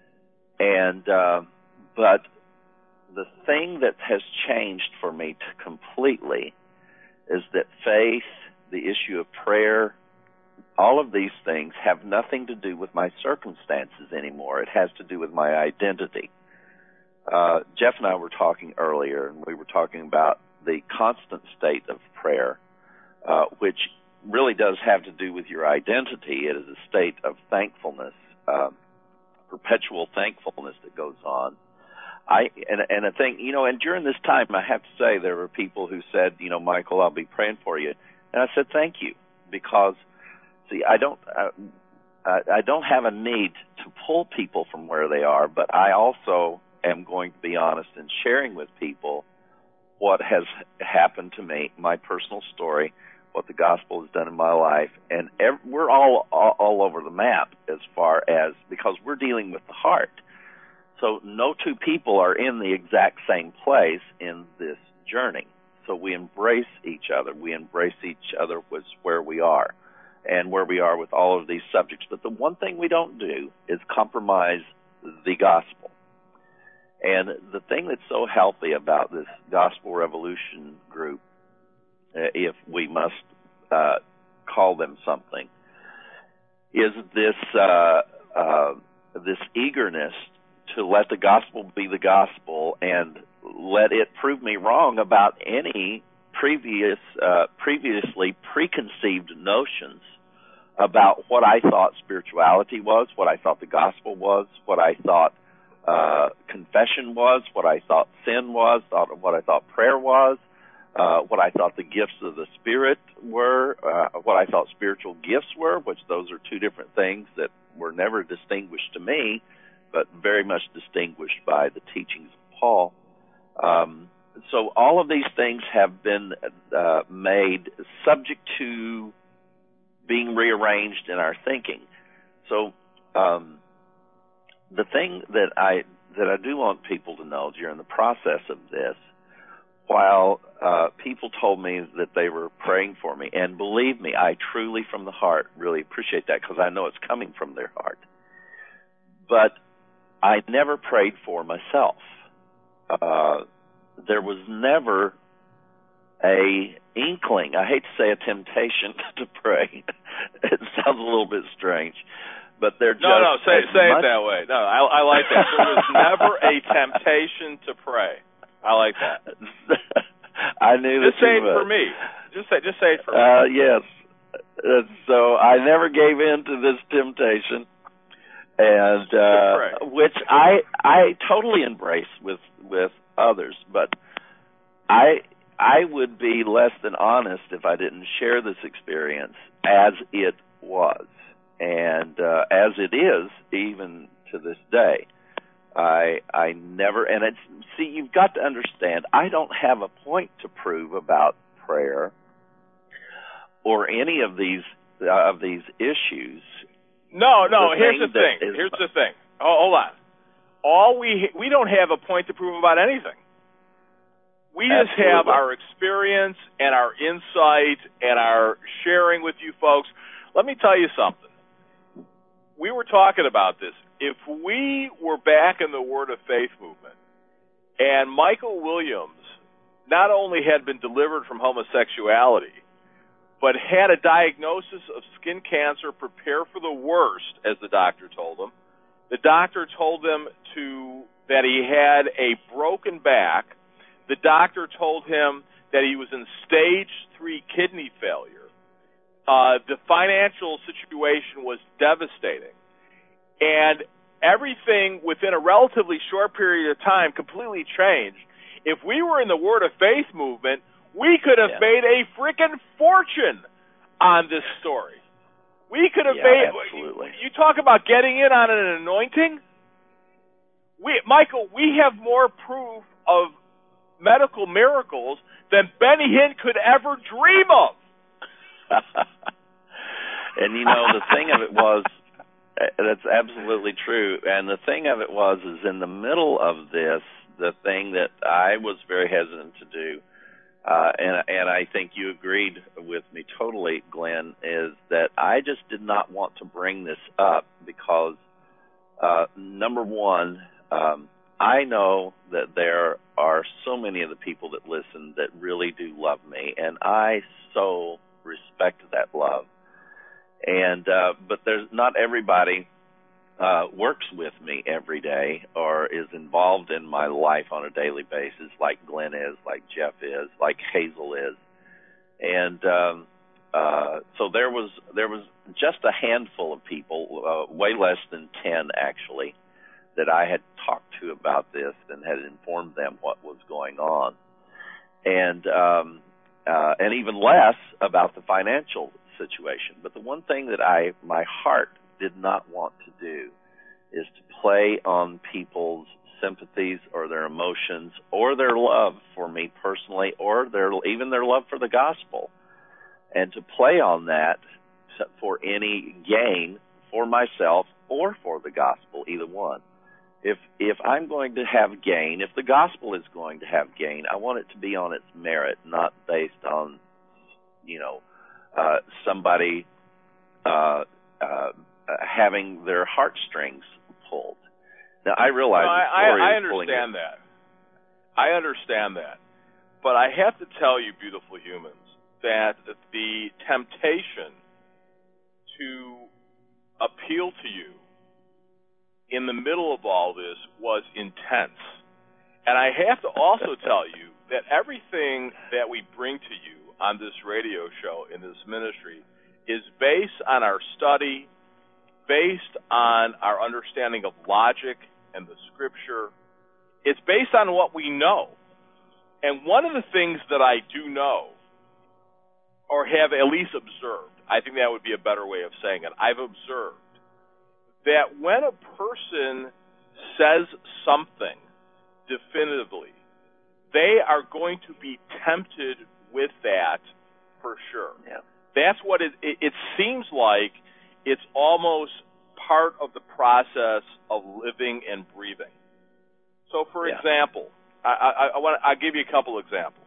and uh, but the thing that has changed for me to completely is that faith, the issue of prayer, all of these things have nothing to do with my circumstances anymore. It has to do with my identity. Uh, Jeff and I were talking earlier, and we were talking about the constant state of prayer, uh, which really does have to do with your identity. It is a state of thankfulness, uh, perpetual thankfulness that goes on. I and, and I think, you know, and during this time, I have to say there were people who said, you know, Michael, I'll be praying for you. And I said, thank you, because, see, I don't, uh, I don't have a need to pull people from where they are, but I also am going to be honest in sharing with people what has happened to me, my personal story, what the gospel has done in my life, and every, we're all, all all over the map as far as, because we're dealing with the heart. So no two people are in the exact same place in this journey. So we embrace each other. We embrace each other with where we are and where we are with all of these subjects. But the one thing we don't do is compromise the gospel. And the thing that's so healthy about this Gospel Revolution group, if we must uh, call them something, is this uh, uh, this eagerness to let the gospel be the gospel and let it prove me wrong about any previous, uh, previously preconceived notions about what I thought spirituality was, what I thought the gospel was, what I thought uh, confession was, what I thought sin was, thought, what I thought prayer was, uh, what I thought the gifts of the Spirit were, uh, what I thought spiritual gifts were, which those are two different things that were never distinguished to me, but very much distinguished by the teachings of Paul. Um, so all of these things have been uh, made subject to being rearranged in our thinking. So um, the thing that I that I do want people to know during the process of this, while uh, people told me that they were praying for me, and believe me, I truly from the heart really appreciate that, because I know it's coming from their heart. But I never prayed for myself. Uh, there was never a inkling, I hate to say a temptation to pray. It sounds a little bit strange, but there just no, no, say say much... it that way. No, I, I like that. There was never a temptation to pray. I like that. I knew just that say you it would. for me. Just say, just say it for me. Uh, yes. Uh, so I never gave in to this temptation. And uh, which I I totally embrace with with others, but I I would be less than honest if I didn't share this experience as it was. and uh, as it is, even to this day, I I never, and it's, see, you've got to understand, I don't have a point to prove about prayer or any of these uh, of these issues. No, no, the here's the thing. is, Here's the thing. Oh, hold on. All we we don't have a point to prove about anything. We just Absolutely. have our experience and our insight and our sharing with you folks. Let me tell you something. We were talking about this. If we were back in the Word of Faith movement and Michael Williams not only had been delivered from homosexuality, but had a diagnosis of skin cancer, prepare for the worst, as the doctor told him. The doctor told him to that he had a broken back. The doctor told him that he was in stage three kidney failure. Uh, the financial situation was devastating. And everything within a relatively short period of time completely changed. If we were in the Word of Faith movement, we could have yeah. made a freaking fortune on this story. We could have yeah, made. Absolutely. You talk about getting in on an anointing. We, Michael, we have more proof of medical miracles than Benny Hinn could ever dream of. And you know, the thing of it was, that's absolutely true. And the thing of it was, is in the middle of this, the thing that I was very hesitant to do, uh, and and I think you agreed with me totally, Glenn, is that I just did not want to bring this up because, uh, number one, um, I know that there are so many of the people that listen that really do love me, and I so respect that love. And uh, but there's not everybody uh, works with me every day or is involved in my life on a daily basis, like Glenn is, like Jeff is, like Hazel is, and um, uh, so there was there was just a handful of people, uh, way less than ten actually, that I had talked to about this and had informed them what was going on, and um, uh, and even less about the financial situation. But the one thing that I, my heart did not want to do is to play on people's sympathies or their emotions or their love for me personally or their even their love for the gospel, and to play on that for any gain for myself or for the gospel, either one. If if I'm going to have gain, if the gospel is going to have gain, I want it to be on its merit, not based on, you know, uh, somebody uh, uh, having their heartstrings pulled. Now, I realize no, the I, story I, I is understand pulling that. I understand that. But I have to tell you, beautiful humans, that the temptation to appeal to you in the middle of all this was intense. And I have to also tell you that everything that we bring to you on this radio show, in this ministry, is based on our study, based on our understanding of logic and the Scripture. It's based on what we know. And one of the things that I do know, or have at least observed, I think that would be a better way of saying it, I've observed that when a person says something definitively, they are going to be tempted with that for sure. Yeah. That's what it, it, it seems like. It's almost part of the process of living and breathing. So, for yeah. example, I, I, I want I'll give you a couple examples.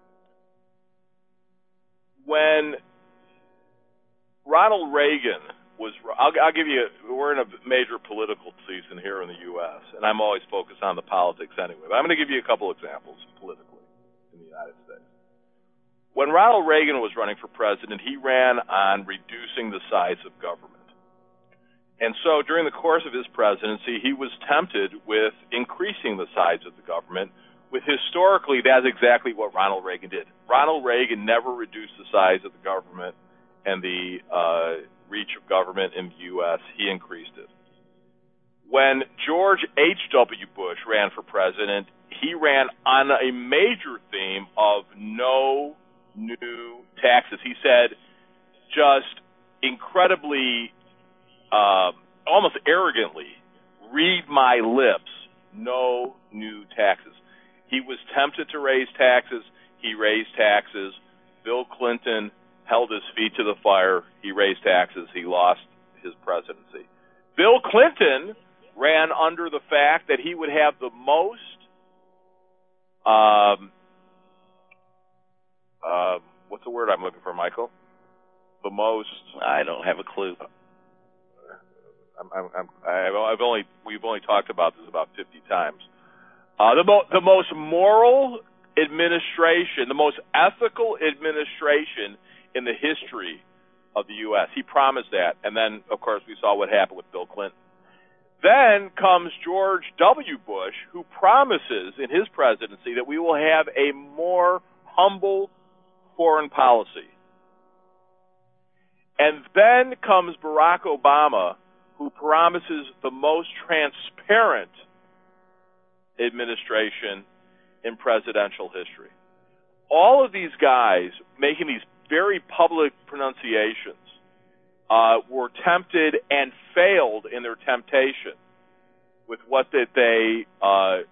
When Ronald Reagan was, I'll, I'll give you, we're in a major political season here in the U S, and I'm always focused on the politics anyway, but I'm going to give you a couple examples politically in the United States. When Ronald Reagan was running for president, he ran on reducing the size of government. And so during the course of his presidency, he was tempted with increasing the size of the government, with historically that's exactly what Ronald Reagan did. Ronald Reagan never reduced the size of the government and the uh, reach of government in the U S. He increased it. When George H W Bush ran for president, he ran on a major theme of no new taxes. He said just incredibly uh, almost arrogantly, read my lips, no new taxes. He was tempted to raise taxes. He raised taxes. Bill Clinton held his feet to the fire. He raised taxes. He lost his presidency. Bill Clinton ran under the fact that he would have the most um, uh, what's the word I'm looking for, Michael? The most. I don't have a clue. I'm, I'm, I'm, I've only we've only talked about this about fifty times. Uh, the, mo- the most moral administration, the most ethical administration in the history of the U S He promised that, and then, of course, we saw what happened with Bill Clinton. Then comes George W. Bush, who promises in his presidency that we will have a more humble foreign policy. And then comes Barack Obama, who promises the most transparent administration in presidential history. All of these guys making these very public pronunciations uh, were tempted and failed in their temptation with what that they uh,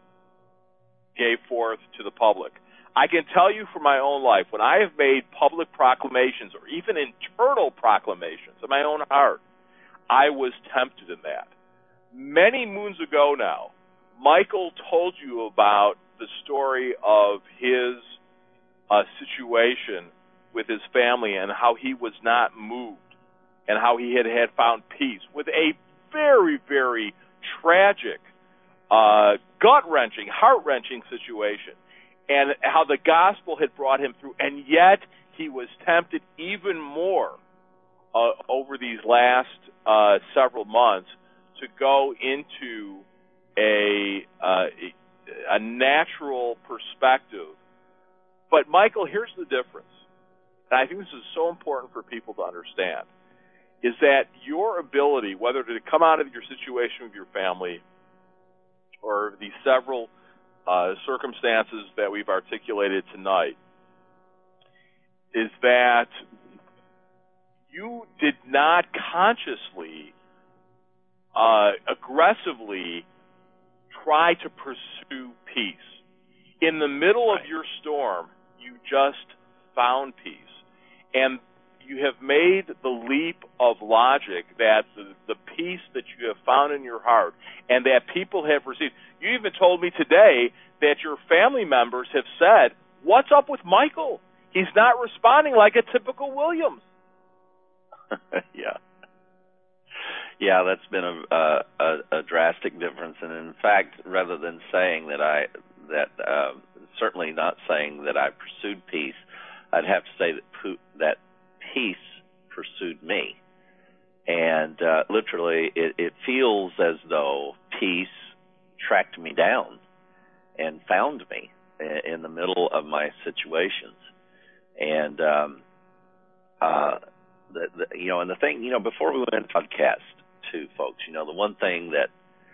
gave forth to the public. I can tell you from my own life, when I have made public proclamations or even internal proclamations in my own heart, I was tempted in that. Many moons ago now, Michael told you about the story of his uh, situation with his family and how he was not moved and how he had, had found peace with a very, very tragic, uh, gut-wrenching, heart-wrenching situation, and how the gospel had brought him through, and yet he was tempted even more uh, over these last uh, several months to go into a, uh, a natural perspective. But, Michael, here's the difference, and I think this is so important for people to understand, is that your ability, whether to come out of your situation with your family or the several uh, circumstances that we've articulated tonight, is that you did not consciously, uh, aggressively try to pursue peace. In the middle of your storm, you just found peace. And you have made the leap of logic that the, the peace that you have found in your heart and that people have received. You even told me today that your family members have said, "What's up with Michael? He's not responding like a typical Williams." yeah. Yeah, that's been a, a, a drastic difference. And in fact, rather than saying that I, that uh, certainly not saying that I pursued peace, I'd have to say that that peace pursued me. And uh, literally, it, it feels as though peace tracked me down and found me in the middle of my situations. And, um, uh, the, the, you know, and the thing, you know, before we went to podcast to folks, you know, the one thing that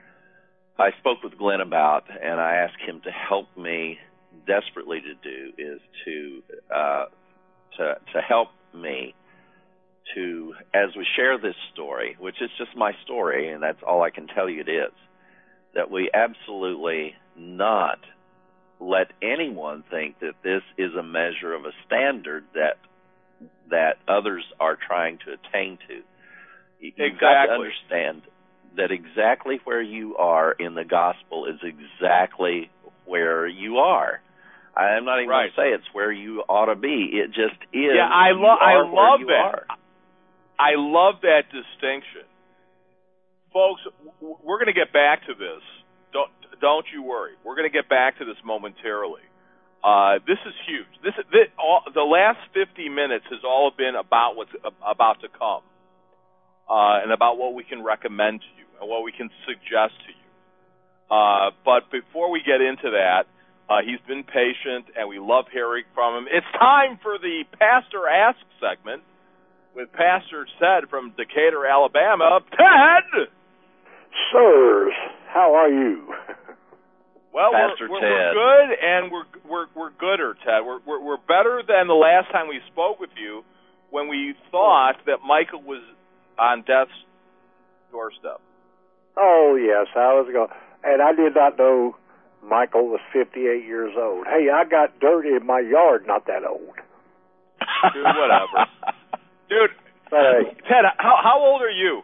I spoke with Glenn about and I asked him to help me desperately to do is to, uh, to, to help me to, as we share this story, which is just my story, and that's all I can tell you it is, that we absolutely not let anyone think that this is a measure of a standard that that others are trying to attain to. You've exactly. got to understand that exactly where you are in the gospel is exactly where you are. I'm not even right. going to say it's where you ought to be. It just is. Yeah, I, lo- I love that. Are. I love that distinction. Folks, we're going to get back to this. Don't don't you worry. We're going to get back to this momentarily. Uh, this is huge. This, this all, the last fifty minutes has all been about what's about to come, uh, and about what we can recommend to you and what we can suggest to you. Uh, but before we get into that, uh, he's been patient, and we love hearing from him. It's time for the Pastor Ask segment with Pastor Ted from Decatur, Alabama. Ted! Sirs, how are you? Well, Pastor we're, we're, Ted. we're good, and we're we're we're gooder, Ted. We're, we're we're better than the last time we spoke with you, when we thought that Michael was on death's doorstep. Oh, yes, I was going, and I did not know Michael was fifty-eight years old. Hey, I got dirt in my yard, not that old. Dude, whatever. Dude, Hey. Ted, how how old are you?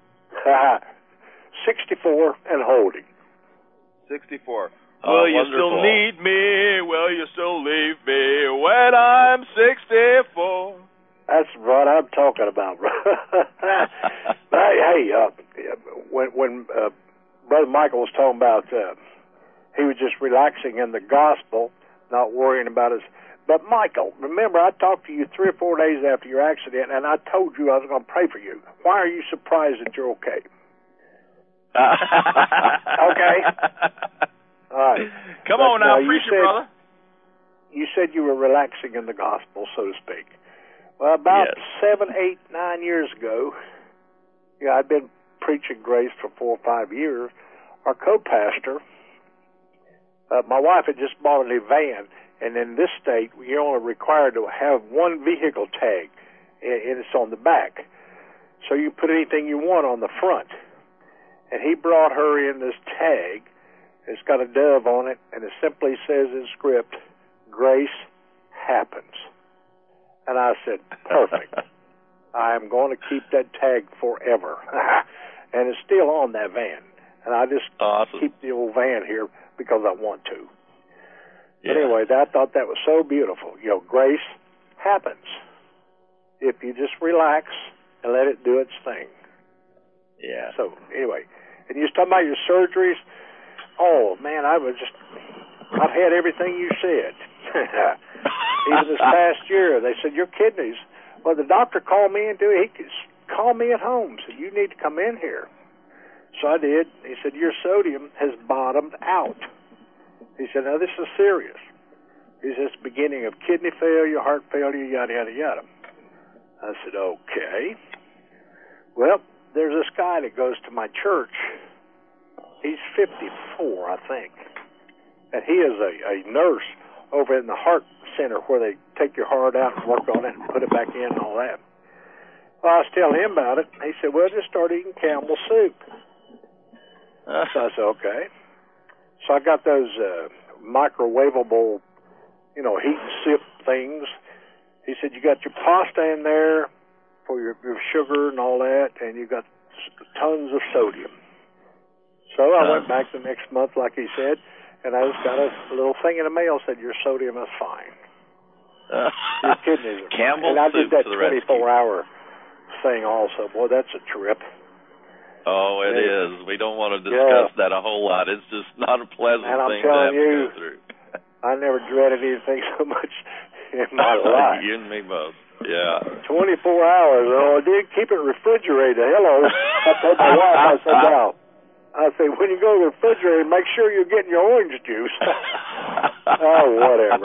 sixty-four and holding. sixty-four. Oh, Will you wonderful. still need me? Will you still leave me when I'm sixty-four? That's what I'm talking about. hey, hey uh, when when uh, Brother Michael was talking about uh, he was just relaxing in the gospel, not worrying about his. But Michael, remember I talked to you three or four days after your accident, and I told you I was going to pray for you. Why are you surprised that you're okay? Okay. All right. Come But, on now, uh, you preach it, said- brother. You said you were relaxing in the gospel, so to speak. Well, about Yes. seven, eight, nine years ago, yeah, I'd been preaching grace for four or five years. Our co-pastor, uh, my wife had just bought a new van, and in this state, you're only required to have one vehicle tag, and it's on the back. So you put anything you want on the front. And he brought her in this tag. It's got a dove on it, and it simply says in script, "Grace happens." And I said, perfect. I'm going to keep that tag forever. And it's still on that van. And I just Awesome. keep the old van here because I want to. Yeah. But anyway, I thought that was so beautiful. You know, grace happens if you just relax and let it do its thing. Yeah. So anyway, and you was talking about your surgeries. Oh man, I was just, I've had everything you said. Even this past year, they said your kidneys. Well, the doctor called me and do he could call me at home. Said you need to come in here. So I did. He said your sodium has bottomed out. He said now this is serious. He said it's the beginning of kidney failure, heart failure, yada yada yada. I said okay. Well, there's this guy that goes to my church. He's fifty-four, I think, and he is a, a nurse over in the heart center where they take your heart out and work on it and put it back in and all that. Well, I was telling him about it. He said, well, just start eating Campbell soup. Uh, So I said, okay. So I got those uh, microwavable, you know, heat and sip things. He said, you got your pasta in there for your, your sugar and all that, and you got tons of sodium. So I went back the next month, like he said, and I just got a little thing in the mail said your sodium is fine. uh, Your kidneys are Campbell fine. And I soup did that to the rescue. twenty-four hour thing also. Boy, that's a trip. Oh, it Yeah. is. We don't want to discuss Yeah. that a whole lot. It's just not a pleasant And I'm thing to telling have you, to go through. I never dreaded anything so much in my life. You and me both. Yeah. twenty-four hours. Oh, I did keep it refrigerated. Hello. I told my wife, I said, now, I said, when you go to the refrigerator, make sure you're getting your orange juice. Oh, whatever.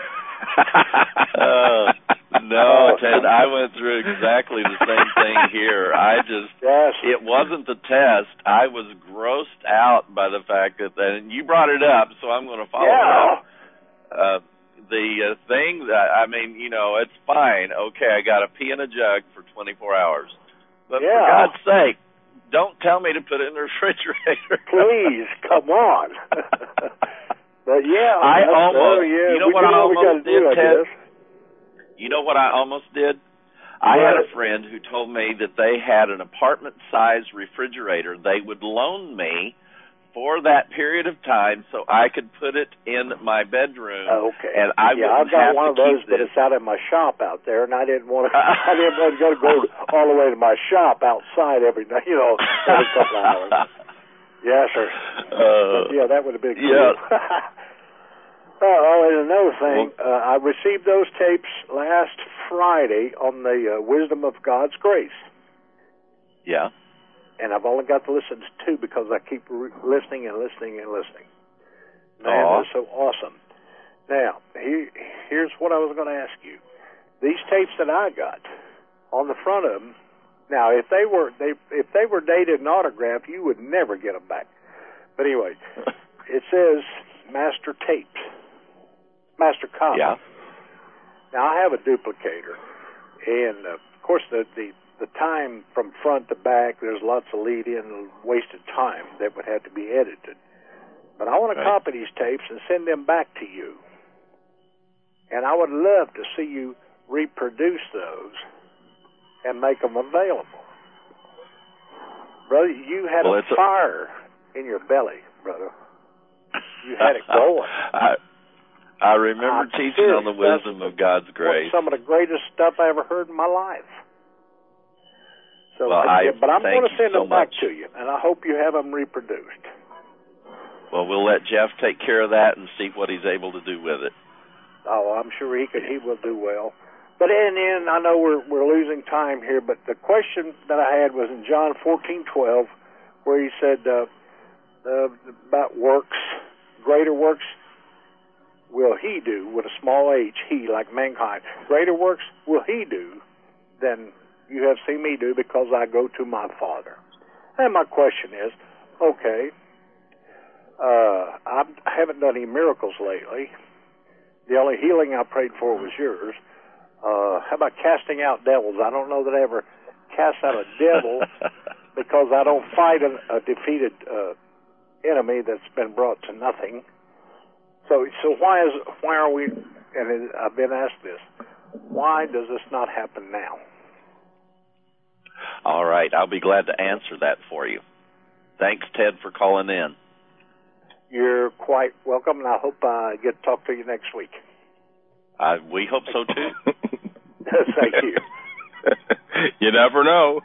uh, no, Ted, I went through exactly the same thing here. I just, Yes. it wasn't the test. I was grossed out by the fact that, and you brought it up, so I'm going to follow Yeah. it up. Uh, the uh, thing that, I mean, you know, it's fine. Okay, I got to pee in a jug for twenty-four hours. But Yeah. for God's sake, don't tell me to put it in the refrigerator. Please, come on. But yeah, I that's- almost, oh, yeah, you know we what do I what we almost gotta do, did, I Ted? guess. You know what I almost did? I had a What? friend who told me that they had an apartment-sized refrigerator they would loan me for that period of time so I could put it in my bedroom. Okay. And I yeah, wouldn't I've got have one to of those, keep but this. it's out in my shop out there, and I didn't want to. I didn't want to go, go all the way to my shop outside every night, you know, every couple of hours. Yes, sir. Uh, But, yeah, that would have been cool. yeah. Oh, and another thing, uh, I received those tapes last Friday on the uh, Wisdom of God's Grace, Yeah. and I've only got to listen to two because I keep re- listening and listening and listening. Man, Aw. they're so awesome. Now, here, here's what I was going to ask you. These tapes that I got, on the front of them, now if they were they if they were dated and autographed, you would never get them back. But anyway, it says Master Tapes, Master Copy. Yeah. Now I have a duplicator, and uh, of course the, the the time from front to back, there's lots of lead-in, wasted time that would have to be edited. But I want to Right. copy these tapes and send them back to you. And I would love to see you reproduce those and make them available. Brother, you had Well, a it's a- fire in your belly, brother. You had it going. I, I remember I'm teaching serious. on the wisdom That's of God's one- grace. Some of the greatest stuff I ever heard in my life. So, Well, but, I but I'm thank going to you send so them back much. to you, and I hope you have them reproduced. Well, we'll let Jeff take care of that and see what he's able to do with it. Oh, I'm sure he could. He will do well. But in the end, I know we're we're losing time here. But the question that I had was in John fourteen twelve, where he said uh, uh, about works, greater works will he do with a small h, he like mankind. Greater works will he do than you have seen me do, because I go to my Father. And my question is, okay, uh, I've, I haven't done any miracles lately. The only healing I prayed for was yours. Uh, how about casting out devils? I don't know that I ever cast out a devil because I don't fight a, a defeated uh, enemy that's been brought to nothing. So, so why is why are we? And it, I've been asked this. Why does this not happen now? All right, I'll be glad to answer that for you. Thanks, Ted, for calling in. You're quite welcome, and I hope I get to talk to you next week. Uh, we hope so, too. Thank you. You never know.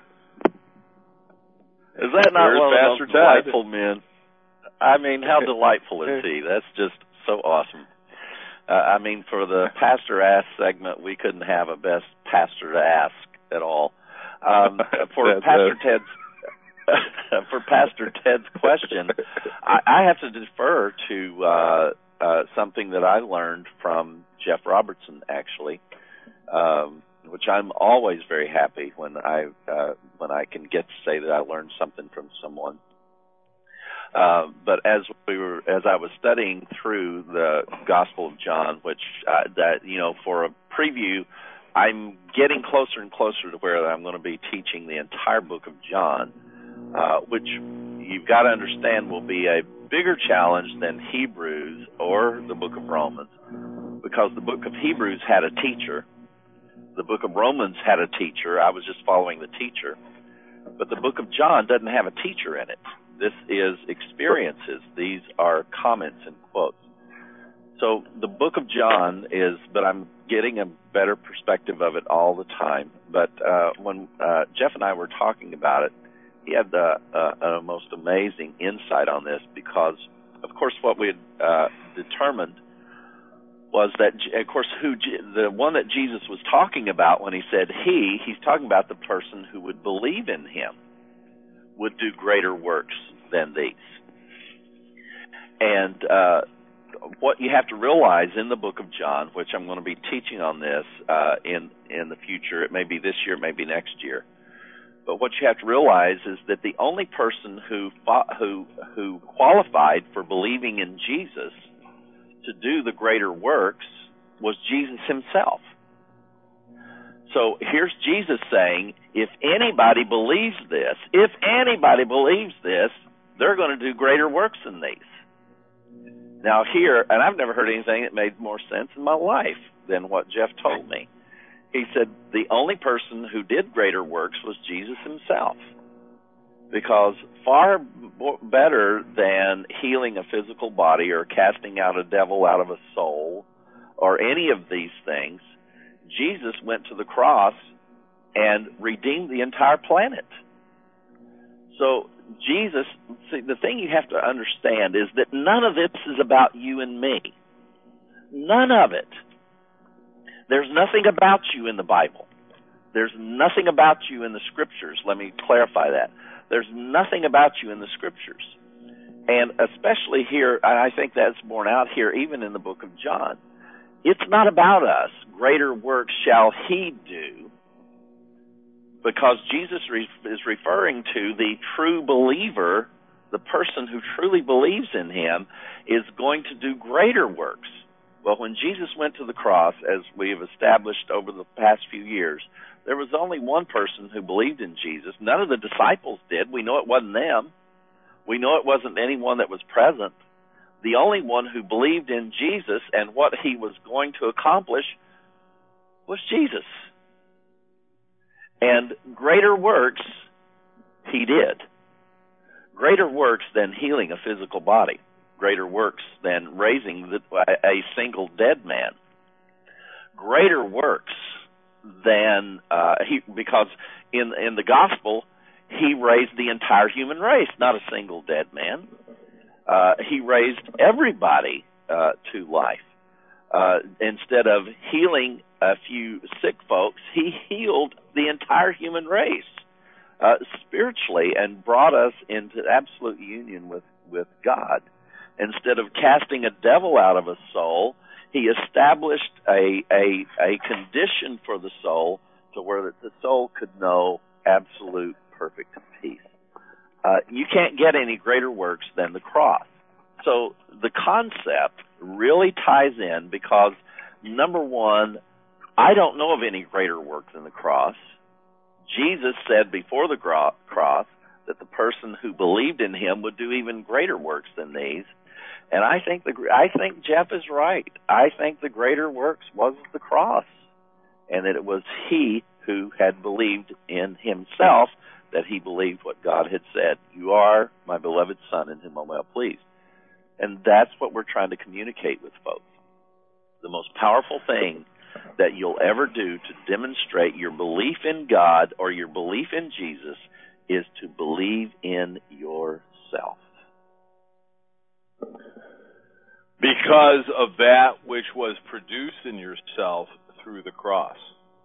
Is that not Here's one of Pastor those Ted. delightful men? I mean, how delightful is he? That's just so awesome. Uh, I mean, for the Pastor Ask segment, we couldn't have a best pastor to ask at all. Um, for That's Pastor it. Ted's for Pastor Ted's question, I, I have to defer to uh, uh, something that I learned from Jeff Robertson, actually, um, which I'm always very happy when I uh, when I can get to say that I learned something from someone. Uh, but as we were, as I was studying through the Gospel of John, which uh, that you know, for a preview, I'm getting closer and closer to where I'm going to be teaching the entire book of John, uh, which you've got to understand will be a bigger challenge than Hebrews or the book of Romans, because the book of Hebrews had a teacher, the book of Romans had a teacher. I was just following the teacher, but the book of John doesn't have a teacher in it. This is experiences. These are comments and quotes. So the book of John is, but I'm getting a better perspective of it all the time. But uh, when uh, Jeff and I were talking about it, he had the uh, a most amazing insight on this, because, of course, what we had uh, determined was that, of course, who the one that Jesus was talking about when he said he, he's talking about the person who would believe in him would do greater works than these. And uh, what you have to realize in the book of John, which I'm going to be teaching on this uh, in in the future, it may be this year, it may be next year, but what you have to realize is that the only person who who who qualified for believing in Jesus to do the greater works was Jesus himself. So here's Jesus saying, if anybody believes this, if anybody believes this, they're going to do greater works than these. Now here, and I've never heard anything that made more sense in my life than what Jeff told me. He said the only person who did greater works was Jesus himself. Because far better than healing a physical body or casting out a devil out of a soul or any of these things, Jesus went to the cross and redeemed the entire planet. So Jesus, see, the thing you have to understand is that none of this is about you and me. None of it. There's nothing about you in the Bible. There's nothing about you in the Scriptures. Let me clarify that. There's nothing about you in the Scriptures. And especially here, and I think that's borne out here, even in the book of John. It's not about us. Greater works shall he do. Because Jesus re- is referring to the true believer, the person who truly believes in him, is going to do greater works. Well, when Jesus went to the cross, as we have established over the past few years, there was only one person who believed in Jesus. None of the disciples did. We know it wasn't them. We know it wasn't anyone that was present. The only one who believed in Jesus and what he was going to accomplish was Jesus. And greater works he did. Greater works than healing a physical body. Greater works than raising the, a single dead man. Greater works than, uh, he, because in, in the gospel, he raised the entire human race, not a single dead man. Uh, he raised everybody uh, to life. Uh, instead of healing a few sick folks, he healed the entire human race uh, spiritually and brought us into absolute union with, with God. Instead of casting a devil out of a soul, he established a, a, a condition for the soul to where the soul could know absolute perfect peace. Uh, you can't get any greater works than the cross. So the concept really ties in because, number one, I don't know of any greater work than the cross. Jesus said before the cross that the person who believed in him would do even greater works than these. And I think the I think Jeff is right. I think the greater works was the cross, and that it was he who had believed in himself, that he believed what God had said. You are my beloved Son in whom I'm well pleased. And that's what we're trying to communicate with folks. The most powerful thing that you'll ever do to demonstrate your belief in God or your belief in Jesus is to believe in yourself. Because of that which was produced in yourself through the cross.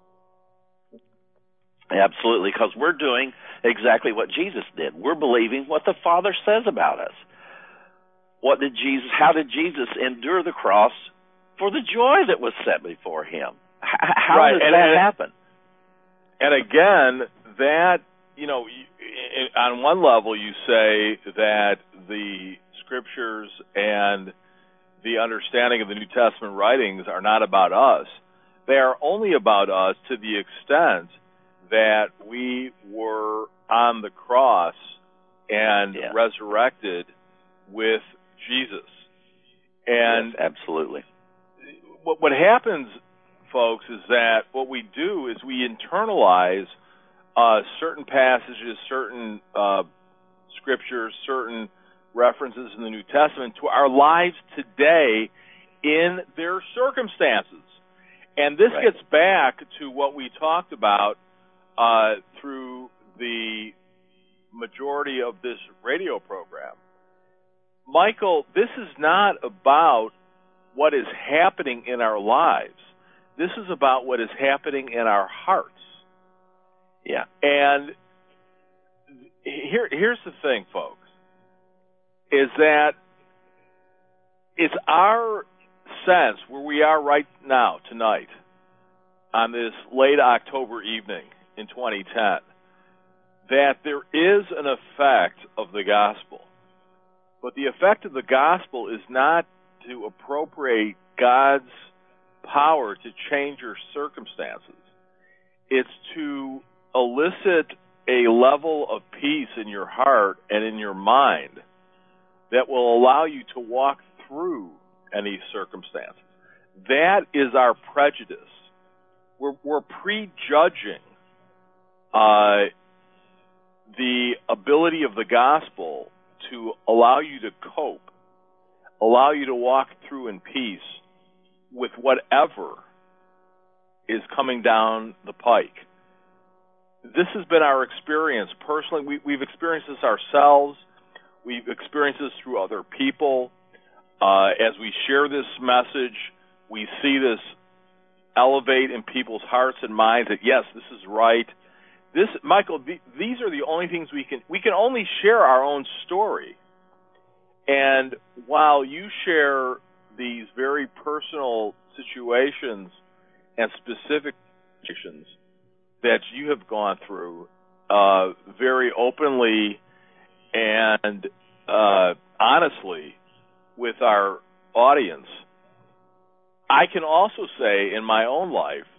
Absolutely, because we're doing exactly what Jesus did. We're believing what the Father says about us. What did Jesus? How did Jesus endure the cross for the joy that was set before him? H- how right. does and, that and, happen? And again, that, you know, on one level you say that the scriptures and the understanding of the New Testament writings are not about us. They are only about us to the extent that we were on the cross and yeah. resurrected with Jesus. And yes, absolutely. What, what happens, folks, is that what we do is we internalize uh, certain passages, certain uh, scriptures, certain references in the New Testament to our lives today in their circumstances. And this right. gets back to what we talked about uh, through the majority of this radio program. Michael, this is not about what is happening in our lives. This is about what is happening in our hearts. Yeah. And here, here's the thing, folks, is that it's our sense where we are right now, tonight, on this late October evening in twenty ten, that there is an effect of the gospel. But the effect of the gospel is not to appropriate God's power to change your circumstances. It's to elicit a level of peace in your heart and in your mind that will allow you to walk through any circumstances. That is our prejudice. We're, we're prejudging uh, the ability of the gospel to allow you to cope, allow you to walk through in peace with whatever is coming down the pike. This has been our experience personally. We, we've experienced this ourselves. We've experienced this through other people. Uh, as we share this message, we see this elevate in people's hearts and minds that, yes, this is right. This, Michael, th- these are the only things we can, we can only share our own story. And while you share these very personal situations and specific situations that you have gone through uh, very openly and uh, honestly with our audience, I can also say in my own life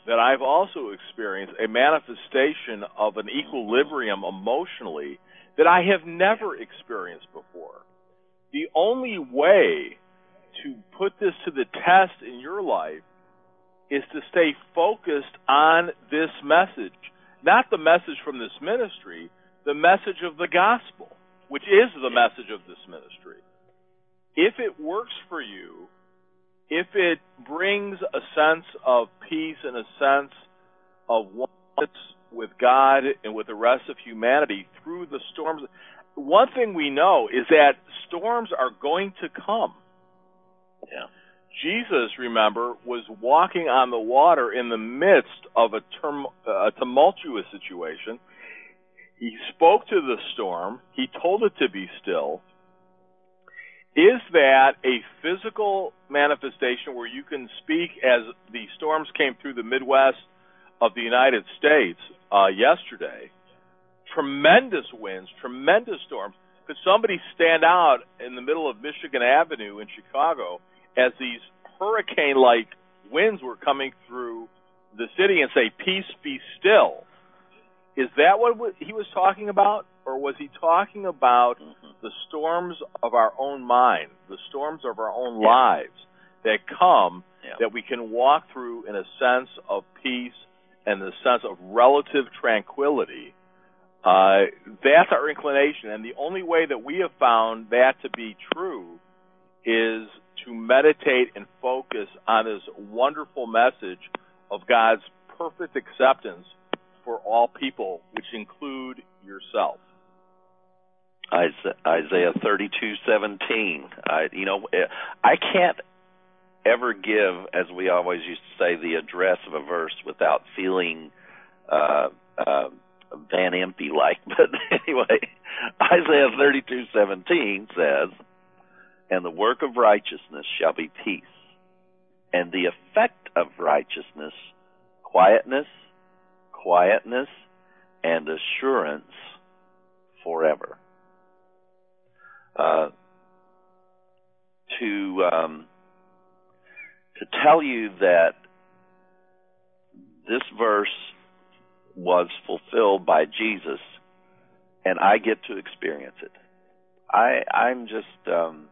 that I've also experienced a manifestation of an equilibrium emotionally that I have never experienced before. The only way to put this to the test in your life is to stay focused on this message, not the message from this ministry, the message of the gospel, which is the message of this ministry. If it works for you, if it brings a sense of peace and a sense of oneness with God and with the rest of humanity through the storms, one thing we know is that storms are going to come. Yeah. Jesus, remember, was walking on the water in the midst of a, term, a tumultuous situation. He spoke to the storm. He told it to be still. Is that a physical manifestation where you can speak as the storms came through the Midwest of the United States uh, yesterday? Tremendous winds, tremendous storms. Could somebody stand out in the middle of Michigan Avenue in Chicago as these hurricane-like winds were coming through the city and say, "Peace, be still"? Is that what he was talking about? Or was he talking about mm-hmm. the storms of our own mind, the storms of our own yeah. lives that come yeah. that we can walk through in a sense of peace and the sense of relative tranquility? Uh, that's our inclination. And the only way that we have found that to be true is to meditate and focus on this wonderful message of God's perfect acceptance for all people, which include yourself. Isaiah thirty-two seventeen. I, you know, I can't ever give, as we always used to say, the address of a verse without feeling uh, uh, Van Empty-like. But anyway, Isaiah thirty-two seventeen says, "And the work of righteousness shall be peace, and the effect of righteousness, quietness, quietness, and assurance forever." Uh, to um, to tell you that this verse was fulfilled by Jesus, and I get to experience it. I I'm just um,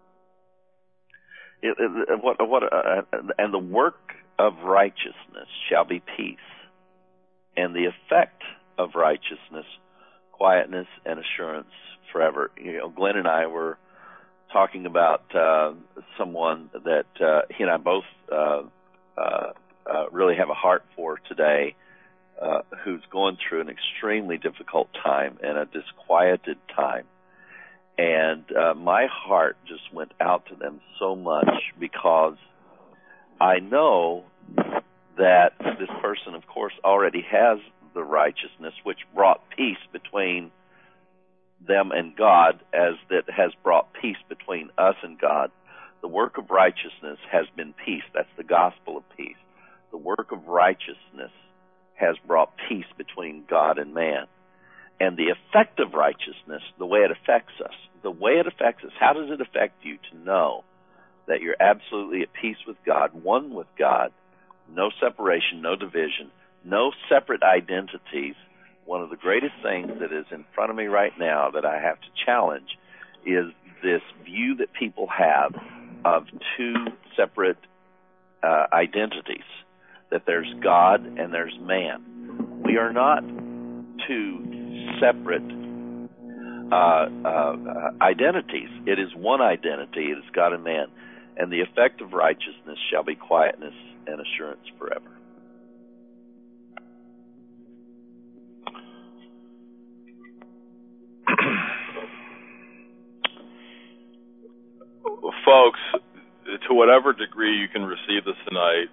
it, it, what what uh, and the work of righteousness shall be peace, and the effect of righteousness, quietness, and assurance forever. You know, Glenn and I were talking about uh, someone that uh, he and I both uh, uh, uh, really have a heart for today, uh, who's going through an extremely difficult time and a disquieted time. And uh, my heart just went out to them so much because I know that this person, of course, already has the righteousness which brought peace between them and God, as that has brought peace between us and God. The work of righteousness has been peace. That's the gospel of peace. The work of righteousness has brought peace between God and man. And the effect of righteousness, the way it affects us, the way it affects us, how does it affect you to know that you're absolutely at peace with God, one with God, no separation, no division, no separate identities? One of the greatest things that is in front of me right now that I have to challenge is this view that people have of two separate uh, identities, that there's God and there's man. We are not two separate uh, uh, identities. It is one identity. It is God and man. And the effect of righteousness shall be quietness and assurance forever. Folks, to whatever degree you can receive this tonight,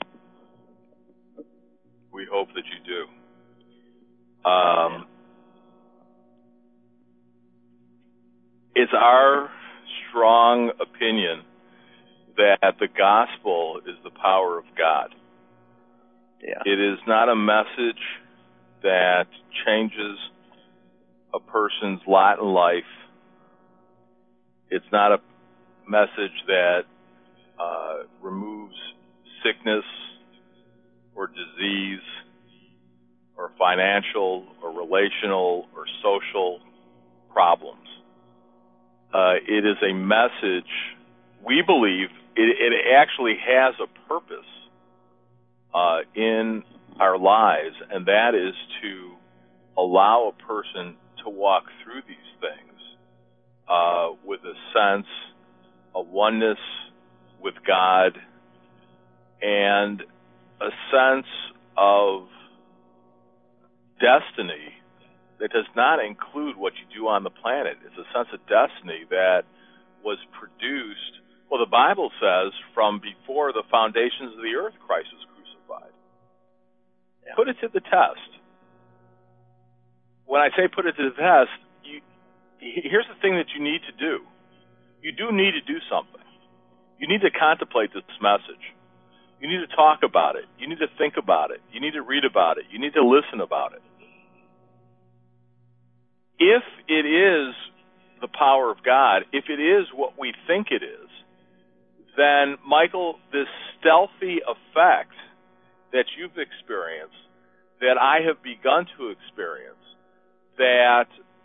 we hope that you do. Um, it's our strong opinion that the gospel is the power of God. Yeah. It is not a message that changes a person's lot in life. It's not a message that uh, removes sickness or disease or financial or relational or social problems. Uh, it is a message, we believe, it, it actually has a purpose uh, in our lives, and that is to allow a person to walk through these things uh, with a sense of oneness with God and a sense of destiny that does not include what you do on the planet. It's a sense of destiny that was produced, well, the Bible says, from before the foundations of the earth, Christ was crucified. Yeah. Put it to the test. When I say put it to the test, you, here's the thing that you need to do. You do need to do something. You need to contemplate this message. You need to talk about it. You need to think about it. You need to read about it. You need to listen about it. If it is the power of God, if it is what we think it is, then, Michael, this stealthy effect that you've experienced, that I have begun to experience, that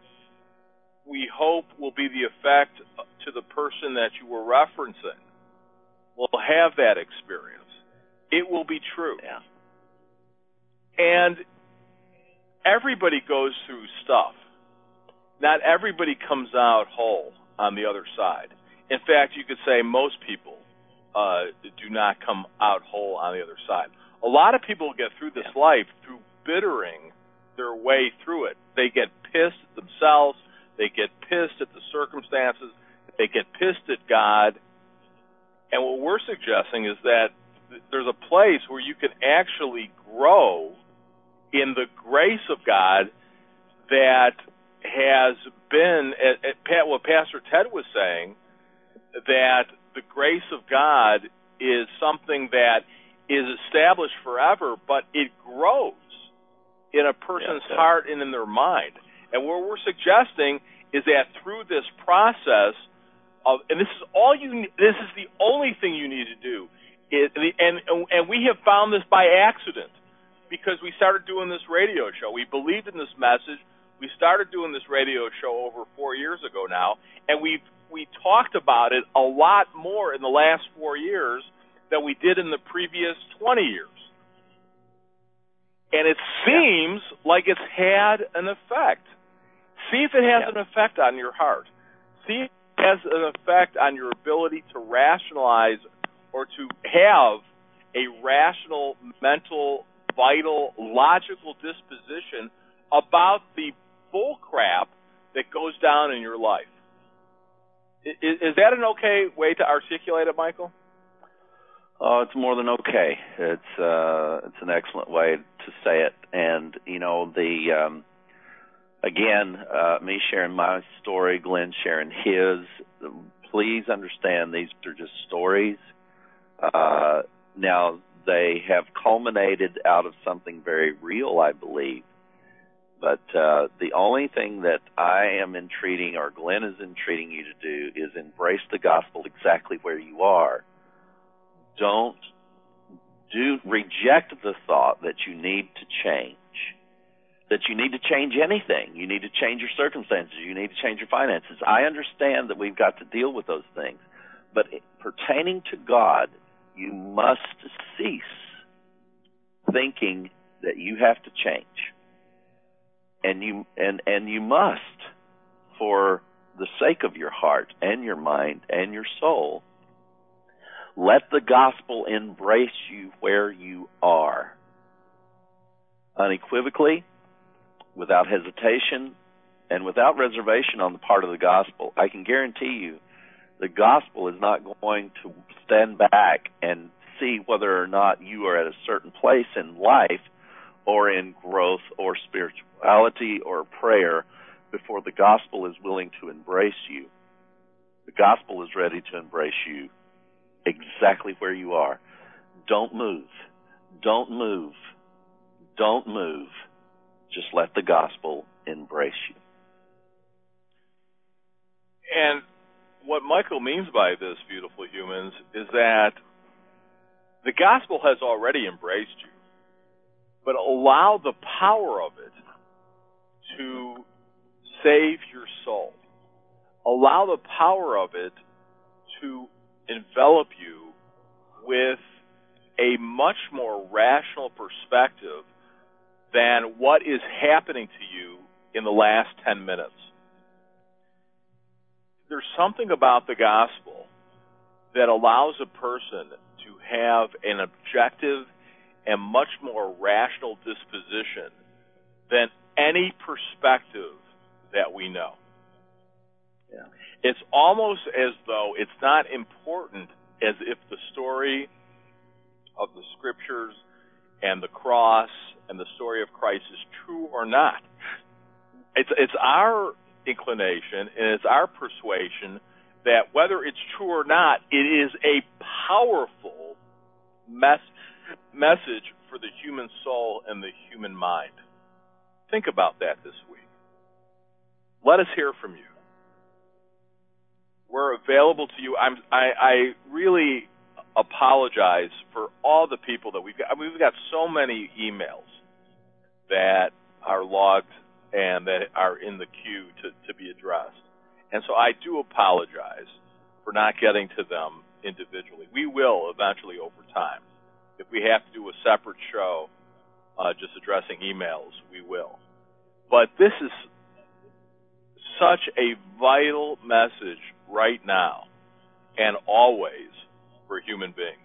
we hope will be the effect to the person that you were referencing, will have that experience. It will be true. Yeah. And everybody goes through stuff. Not everybody comes out whole on the other side. In fact, you could say most people uh, do not come out whole on the other side. A lot of people get through this yeah. life through bittering their way through it. They get pissed at themselves. They get pissed at the circumstances. They get pissed at God. And what we're suggesting is that there's a place where you can actually grow in the grace of God that has been, at, at what Pastor Ted was saying, that the grace of God is something that is established forever, but it grows in a person's yeah, heart and in their mind. And what we're suggesting is that through this process of, and this is all you, this is the only thing you need to do, is, and and we have found this by accident because we started doing this radio show. We believed in this message. We started doing this radio show over four years ago now, and we've we talked about it a lot more in the last four years than we did in the previous twenty years. And it seems yeah. like it's had an effect. See if it has yeah. an effect on your heart. See if it has an effect on your ability to rationalize or to have a rational, mental, vital, logical disposition about the bull crap that goes down in your life. Is, is that an okay way to articulate it, Michael? Oh, it's more than okay. It's uh, it's an excellent way to say it. And, you know, the um, again, uh, me sharing my story, Glenn sharing his, please understand these are just stories. Uh, now, they have culminated out of something very real, I believe. But uh, the only thing that I am entreating, or Glenn is entreating you to do, is embrace the gospel exactly where you are. Don't do reject the thought that you need to change, that you need to change anything. You need to change your circumstances. You need to change your finances. I understand that we've got to deal with those things. But pertaining to God, you must cease thinking that you have to change. And you and, and you must, for the sake of your heart and your mind and your soul, let the gospel embrace you where you are. Unequivocally, without hesitation, and without reservation on the part of the gospel. I can guarantee you the gospel is not going to stand back and see whether or not you are at a certain place in life or in growth or spirituality or prayer before the gospel is willing to embrace you. The gospel is ready to embrace you exactly where you are. Don't move. Don't move. Don't move. Just let the gospel embrace you. And what Michael means by this, beautiful humans, is that the gospel has already embraced you. but allow the power of it to save your soul. Allow the power of it to envelop you with a much more rational perspective than what is happening to you in the last ten minutes. There's something about the gospel that allows a person to have an objective and much more rational disposition than any perspective that we know. Yeah. It's almost as though it's not important as if the story of the scriptures and the cross and the story of Christ is true or not. It's it's our inclination and it's our persuasion that whether it's true or not, it is a powerful mes- message for the human soul and the human mind. Think about that this week. Let us hear from you. We're available to you. I'm, I, I really apologize for all the people that we've got. I mean, we've got so many emails that are logged and that are in the queue to, to be addressed. And so I do apologize for not getting to them individually. We will eventually over time. If we have to do a separate show uh, just addressing emails, we will. But this is such a vital message right now and always for human beings.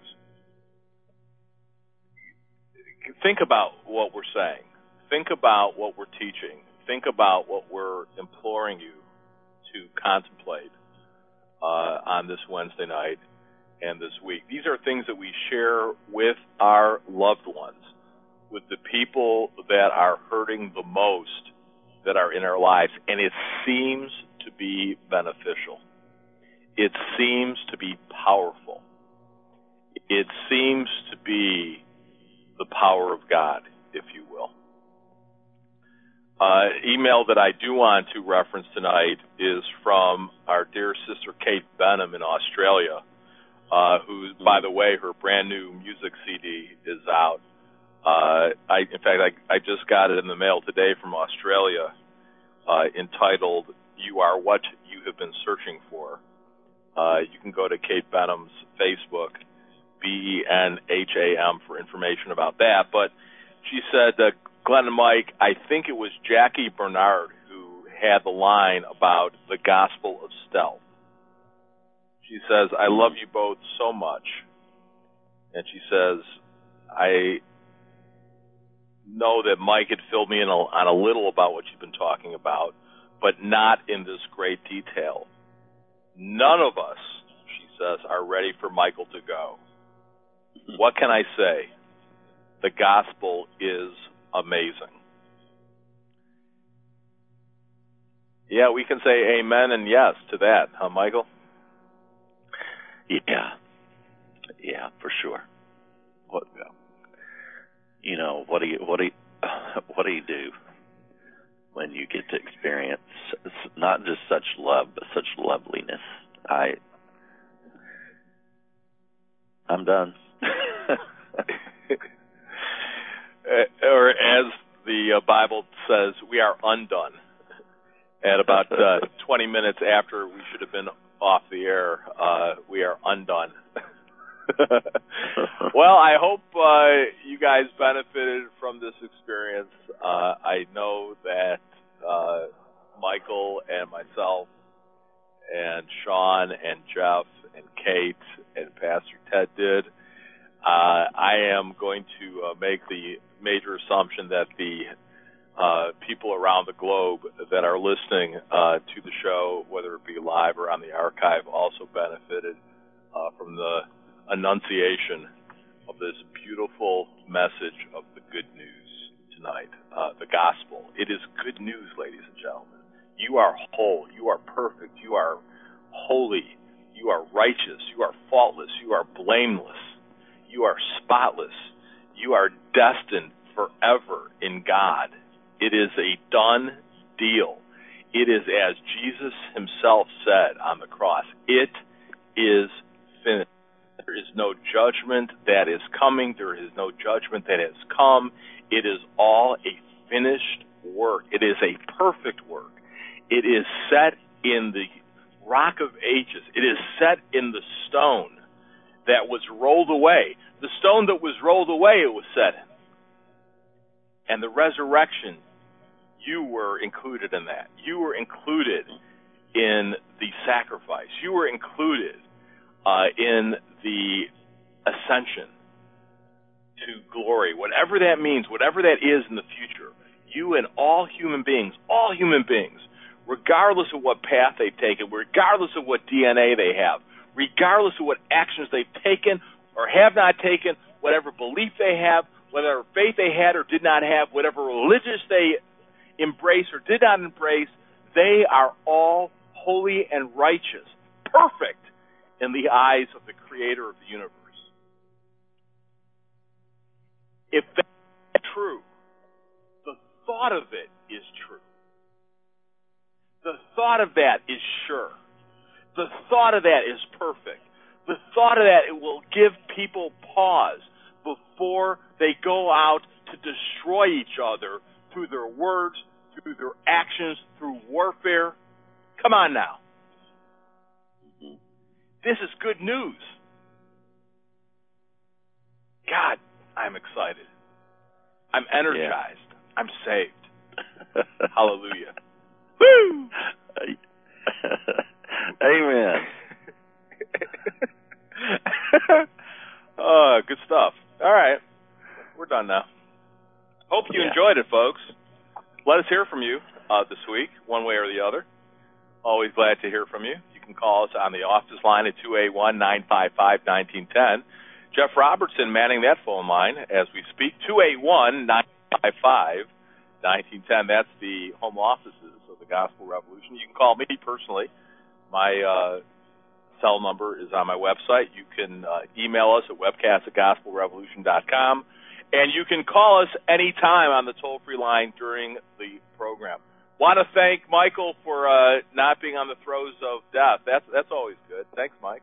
Think about what we're saying. Think about what we're teaching. Think about what we're imploring you to contemplate uh, on this Wednesday night and this week. These are things that we share with our loved ones, with the people that are hurting the most that are in our lives, and it seems to be beneficial. It seems to be powerful. It seems to be the power of God, if you will. Uh, email that I do want to reference tonight is from our dear sister Kate Benham in Australia, uh, who, by the way, her brand new music C D is out. Uh, I, in fact, I, I just got it in the mail today from Australia, uh, entitled "You Are What You Have Been Searching For." Uh, you can go to Kate Benham's Facebook, B E N H A M, for information about that. But she said, uh, Glenn and Mike, I think it was Jackie Bernard who had the line about the gospel of stealth. She says, I love you both so much. And she says, I know that Mike had filled me in a, on a little about what you've been talking about, but not in this great detail. None of us, she says, are ready for Michael to go. What can I say? The gospel is amazing. Yeah, we can say amen and yes to that, huh, Michael? Yeah. Yeah, for sure. What, you know, what do you, what do you, what do you do when you get to experience not just such love, but such loveliness? I, I'm done. Or as the uh, Bible says, we are undone. At about uh, twenty minutes after we should have been off the air, uh, we are undone. Well, I hope uh, you guys benefited from this experience. Uh, I know that uh, Michael and myself and Sean and Jeff and Kate and Pastor Ted did. Uh, I am going to uh, make the major assumption that the uh, people around the globe that are listening uh, to the show, whether it be live or on the archive, also benefited uh, from the enunciation of this beautiful message of the good news tonight, uh, the gospel. It is good news, ladies and gentlemen. You are whole. You are perfect. You are holy. You are righteous. You are faultless. You are blameless. You are spotless. You are destined forever in God. It is a done deal. It is as Jesus himself said on the cross. It is finished. There is no judgment that is coming. There is no judgment that has come. It is all a finished work. It is a perfect work. It is set in the rock of ages. It is set in the stone that was rolled away. The stone that was rolled away, it was set in. And the resurrection, you were included in that. You were included in the sacrifice. You were included uh, in the ascension to glory. Whatever that means, whatever that is in the future, you and all human beings, all human beings, regardless of what path they've taken, regardless of what D N A they have, regardless of what actions they've taken or have not taken, whatever belief they have, whatever faith they had or did not have, whatever religious they embrace or did not embrace, they are all holy and righteous, perfect in the eyes of the Creator of the universe. If that's true, the thought of it is true. The thought of that is sure. The thought of that is perfect. The thought of that, it will give people pause before they go out to destroy each other through their words, through their actions, through warfare. Come on now. This is good news. God, I'm excited. I'm energized. Yeah. I'm saved. Hallelujah. Woo! Amen. uh, good stuff. All right. We're done now. Hope you yeah. enjoyed it, folks. Let us hear from you uh, this week, one way or the other. Always glad to hear from you. You can call us on the office line at two eight one, nine five five, one nine one zero. Jeff Robertson manning that phone line as we speak, two eight one, nine five five, one nine one zero. That's the home offices of the Gospel Revolution. You can call me personally. My uh, cell number is on my website. You can uh, email us at webcast at gospel revolution dot com. And you can call us anytime on the toll-free line during the program. Want to thank Michael for uh, not being on the throes of death. That's that's always good. Thanks, Mike.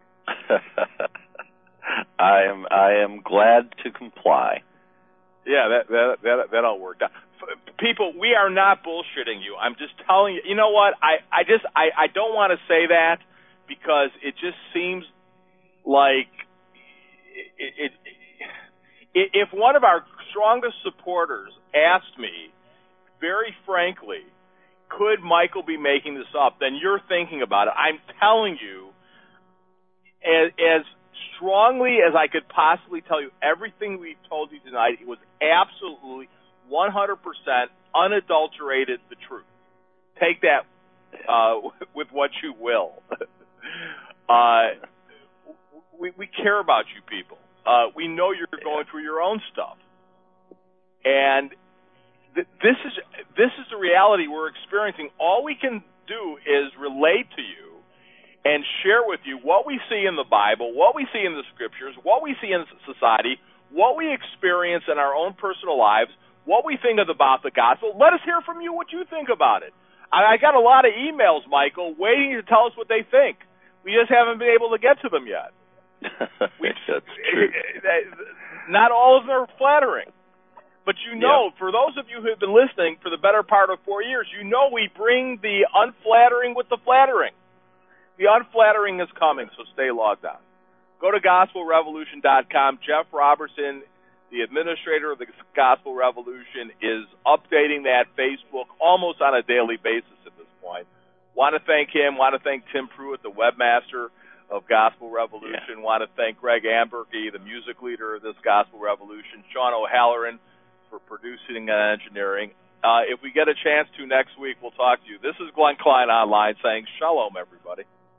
I am I am glad to comply. Yeah, that that that, that all worked out. People, we are not bullshitting you. I'm just telling you. You know what? I, I just I, I don't want to say that because it just seems like it, it, it, if one of our strongest supporters asked me very frankly, could Michael be making this up, then you're thinking about it. I'm telling you, as, as strongly as I could possibly tell you everything we've told you tonight, it was absolutely one hundred percent unadulterated the truth. Take that uh, with what you will. uh, we, we care about you people. Uh, we know you're going through your own stuff. And th- this is this is the reality we're experiencing. All we can do is relate to you and share with you what we see in the Bible, what we see in the Scriptures, what we see in society, what we experience in our own personal lives, what we think about the gospel. Let us hear from you what you think about it. I, I got a lot of emails, Michael, waiting to tell us what they think. We just haven't been able to get to them yet. we, That's true. Not all of them are flattering. But you know, yeah. for those of you who have been listening for the better part of four years, you know we bring the unflattering with the flattering. The unflattering is coming, so stay logged on. Go to gospel revolution dot com. Jeff Robertson, the administrator of the Gospel Revolution, is updating that Facebook almost on a daily basis at this point. Want to thank him. Want to thank Tim Pruitt, the webmaster of Gospel Revolution. Yeah. Want to thank Greg Ambergy, the music leader of this Gospel Revolution. Sean O'Halloran for producing and engineering. Uh, if we get a chance to next week, we'll talk to you. This is Glenn Klein Online saying shalom, everybody.